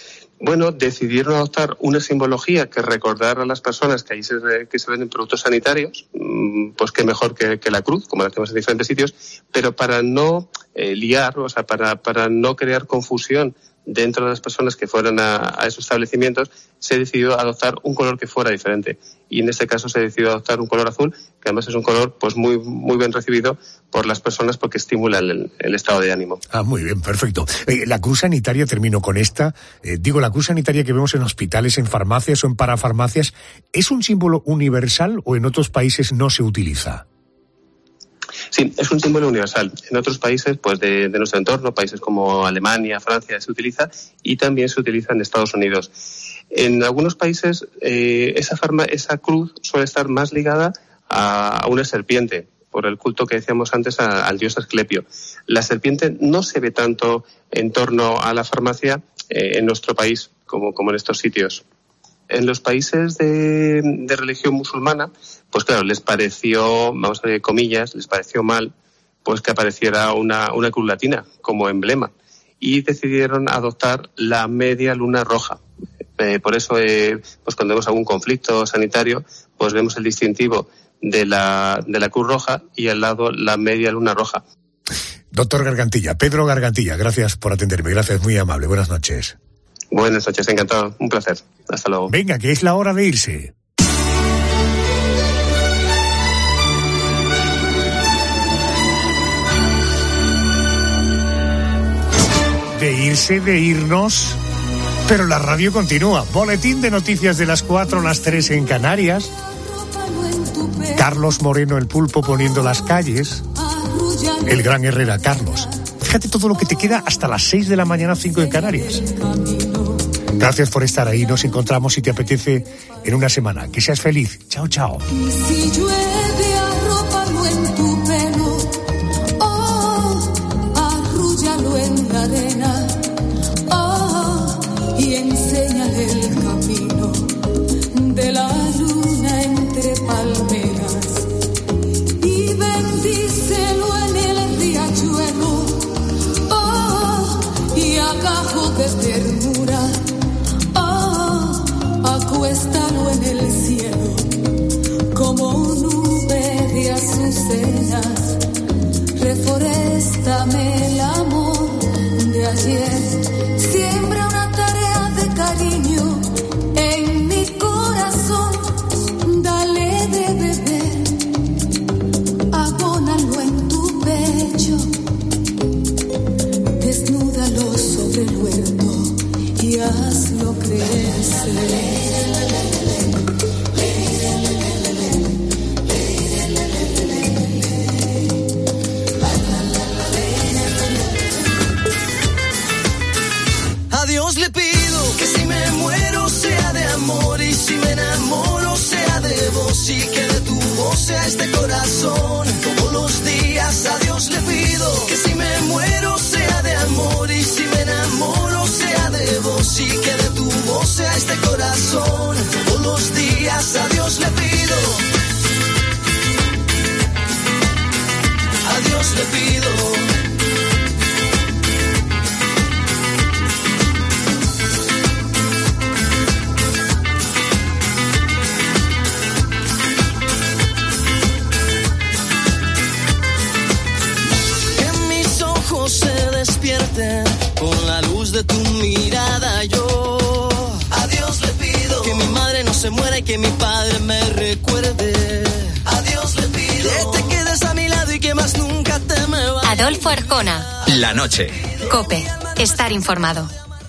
bueno, decidieron adoptar una simbología que recordara a las personas que ahí que se venden productos sanitarios, pues qué mejor que la cruz, como la tenemos en diferentes sitios, pero para no liar, o sea, para no crear confusión dentro de las personas que fueran a esos establecimientos, se decidió adoptar un color que fuera diferente. Y en este caso se decidió adoptar un color azul, que además es un color pues muy bien recibido por las personas porque estimula el estado de ánimo. Muy bien, perfecto. La cruz sanitaria, termino con esta, la cruz sanitaria que vemos en hospitales, en farmacias o en parafarmacias, ¿es un símbolo universal o en otros países no se utiliza? Sí, es un símbolo universal. En otros países pues de nuestro entorno, países como Alemania, Francia, se utiliza y también se utiliza en Estados Unidos. En algunos países esa cruz suele estar más ligada a una serpiente, por el culto que decíamos antes al dios Asclepio. La serpiente no se ve tanto en torno a la farmacia en nuestro país como en estos sitios. En los países de religión musulmana, pues claro, les pareció, vamos a ver, comillas, les pareció mal pues que apareciera una cruz latina como emblema y decidieron adoptar la media luna roja. Por eso, pues cuando vemos algún conflicto sanitario, pues vemos el distintivo de la Cruz Roja y al lado la media luna roja. Doctor Gargantilla, Pedro Gargantilla, gracias por atenderme, gracias, muy amable, buenas noches. Buenas noches, encantado, un placer, hasta luego. Venga, que es la hora de irse. De irnos, pero la radio continúa. Boletín de noticias de las 4 a las 3 en Canarias. Carlos Moreno, el pulpo, poniendo las calles. El gran Herrera, Carlos. Fíjate todo lo que te queda hasta las 6 de la mañana, 5 en Canarias. Gracias por estar ahí. Nos encontramos, si te apetece, en una semana. Que seas feliz. Chao, chao. Y si llueve, arrópalo en tu pelo. Oh, arrúllalo en la arena. Oh, y enséñale el camino de la luna entre palmeras. Y bendícelo en el riachuelo. Oh, y agajo de ternura. Acuéstalo en el cielo como nube de azucenas. Reforéstame el amor de ayer. Siembra una tarea de cariño en mi corazón. Dale de beber, abónalo en tu pecho. Desnúdalo sobre el huerto y hazlo crecer. A Dios le pido que si me muero sea de amor y si me enamoro sea de vos y que de tu voz sea este corazón. Todos los días a Dios le pido que si me muero sea de amor y si me enamoro sea de vos y que de tu voz sea este corazón. Todos los días a Dios le pido. A Dios le pido. Con la luz de tu mirada yo a Dios le pido que mi madre no se muera y que mi padre me recuerde. A Dios le pido que te quedes a mi lado y que más nunca te me vayas. Adolfo Arjona. La noche. COPE. Estar informado.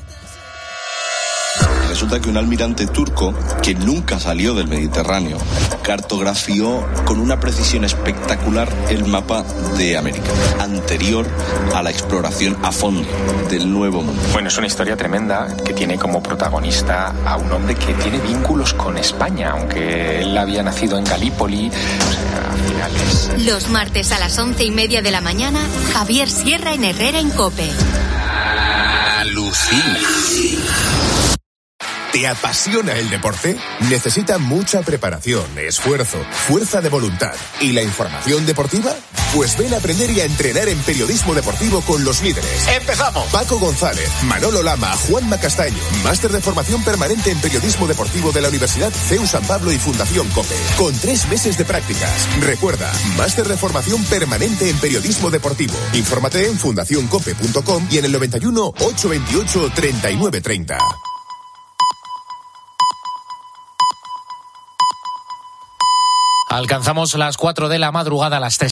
Resulta que un almirante turco, que nunca salió del Mediterráneo, cartografió con una precisión espectacular el mapa de América, anterior a la exploración a fondo del Nuevo Mundo. Bueno, es una historia tremenda que tiene como protagonista a un hombre que tiene vínculos con España, aunque él había nacido en Galípoli, al final es... Los martes a las 11:30 de la mañana, Javier Sierra en Herrera en COPE. Alucina. ¿Te apasiona el deporte? Necesita mucha preparación, esfuerzo, fuerza de voluntad y la información deportiva. Pues ven a aprender y a entrenar en periodismo deportivo con los líderes. ¡Empezamos! Paco González, Manolo Lama, Juanma Castaño. Máster de formación permanente en periodismo deportivo de la Universidad CEU San Pablo y Fundación COPE. Con 3 meses de prácticas. Recuerda, máster de formación permanente en periodismo deportivo. Infórmate en fundacioncope.com y en el 91 828 3930. Alcanzamos las 4 de la madrugada, las 3.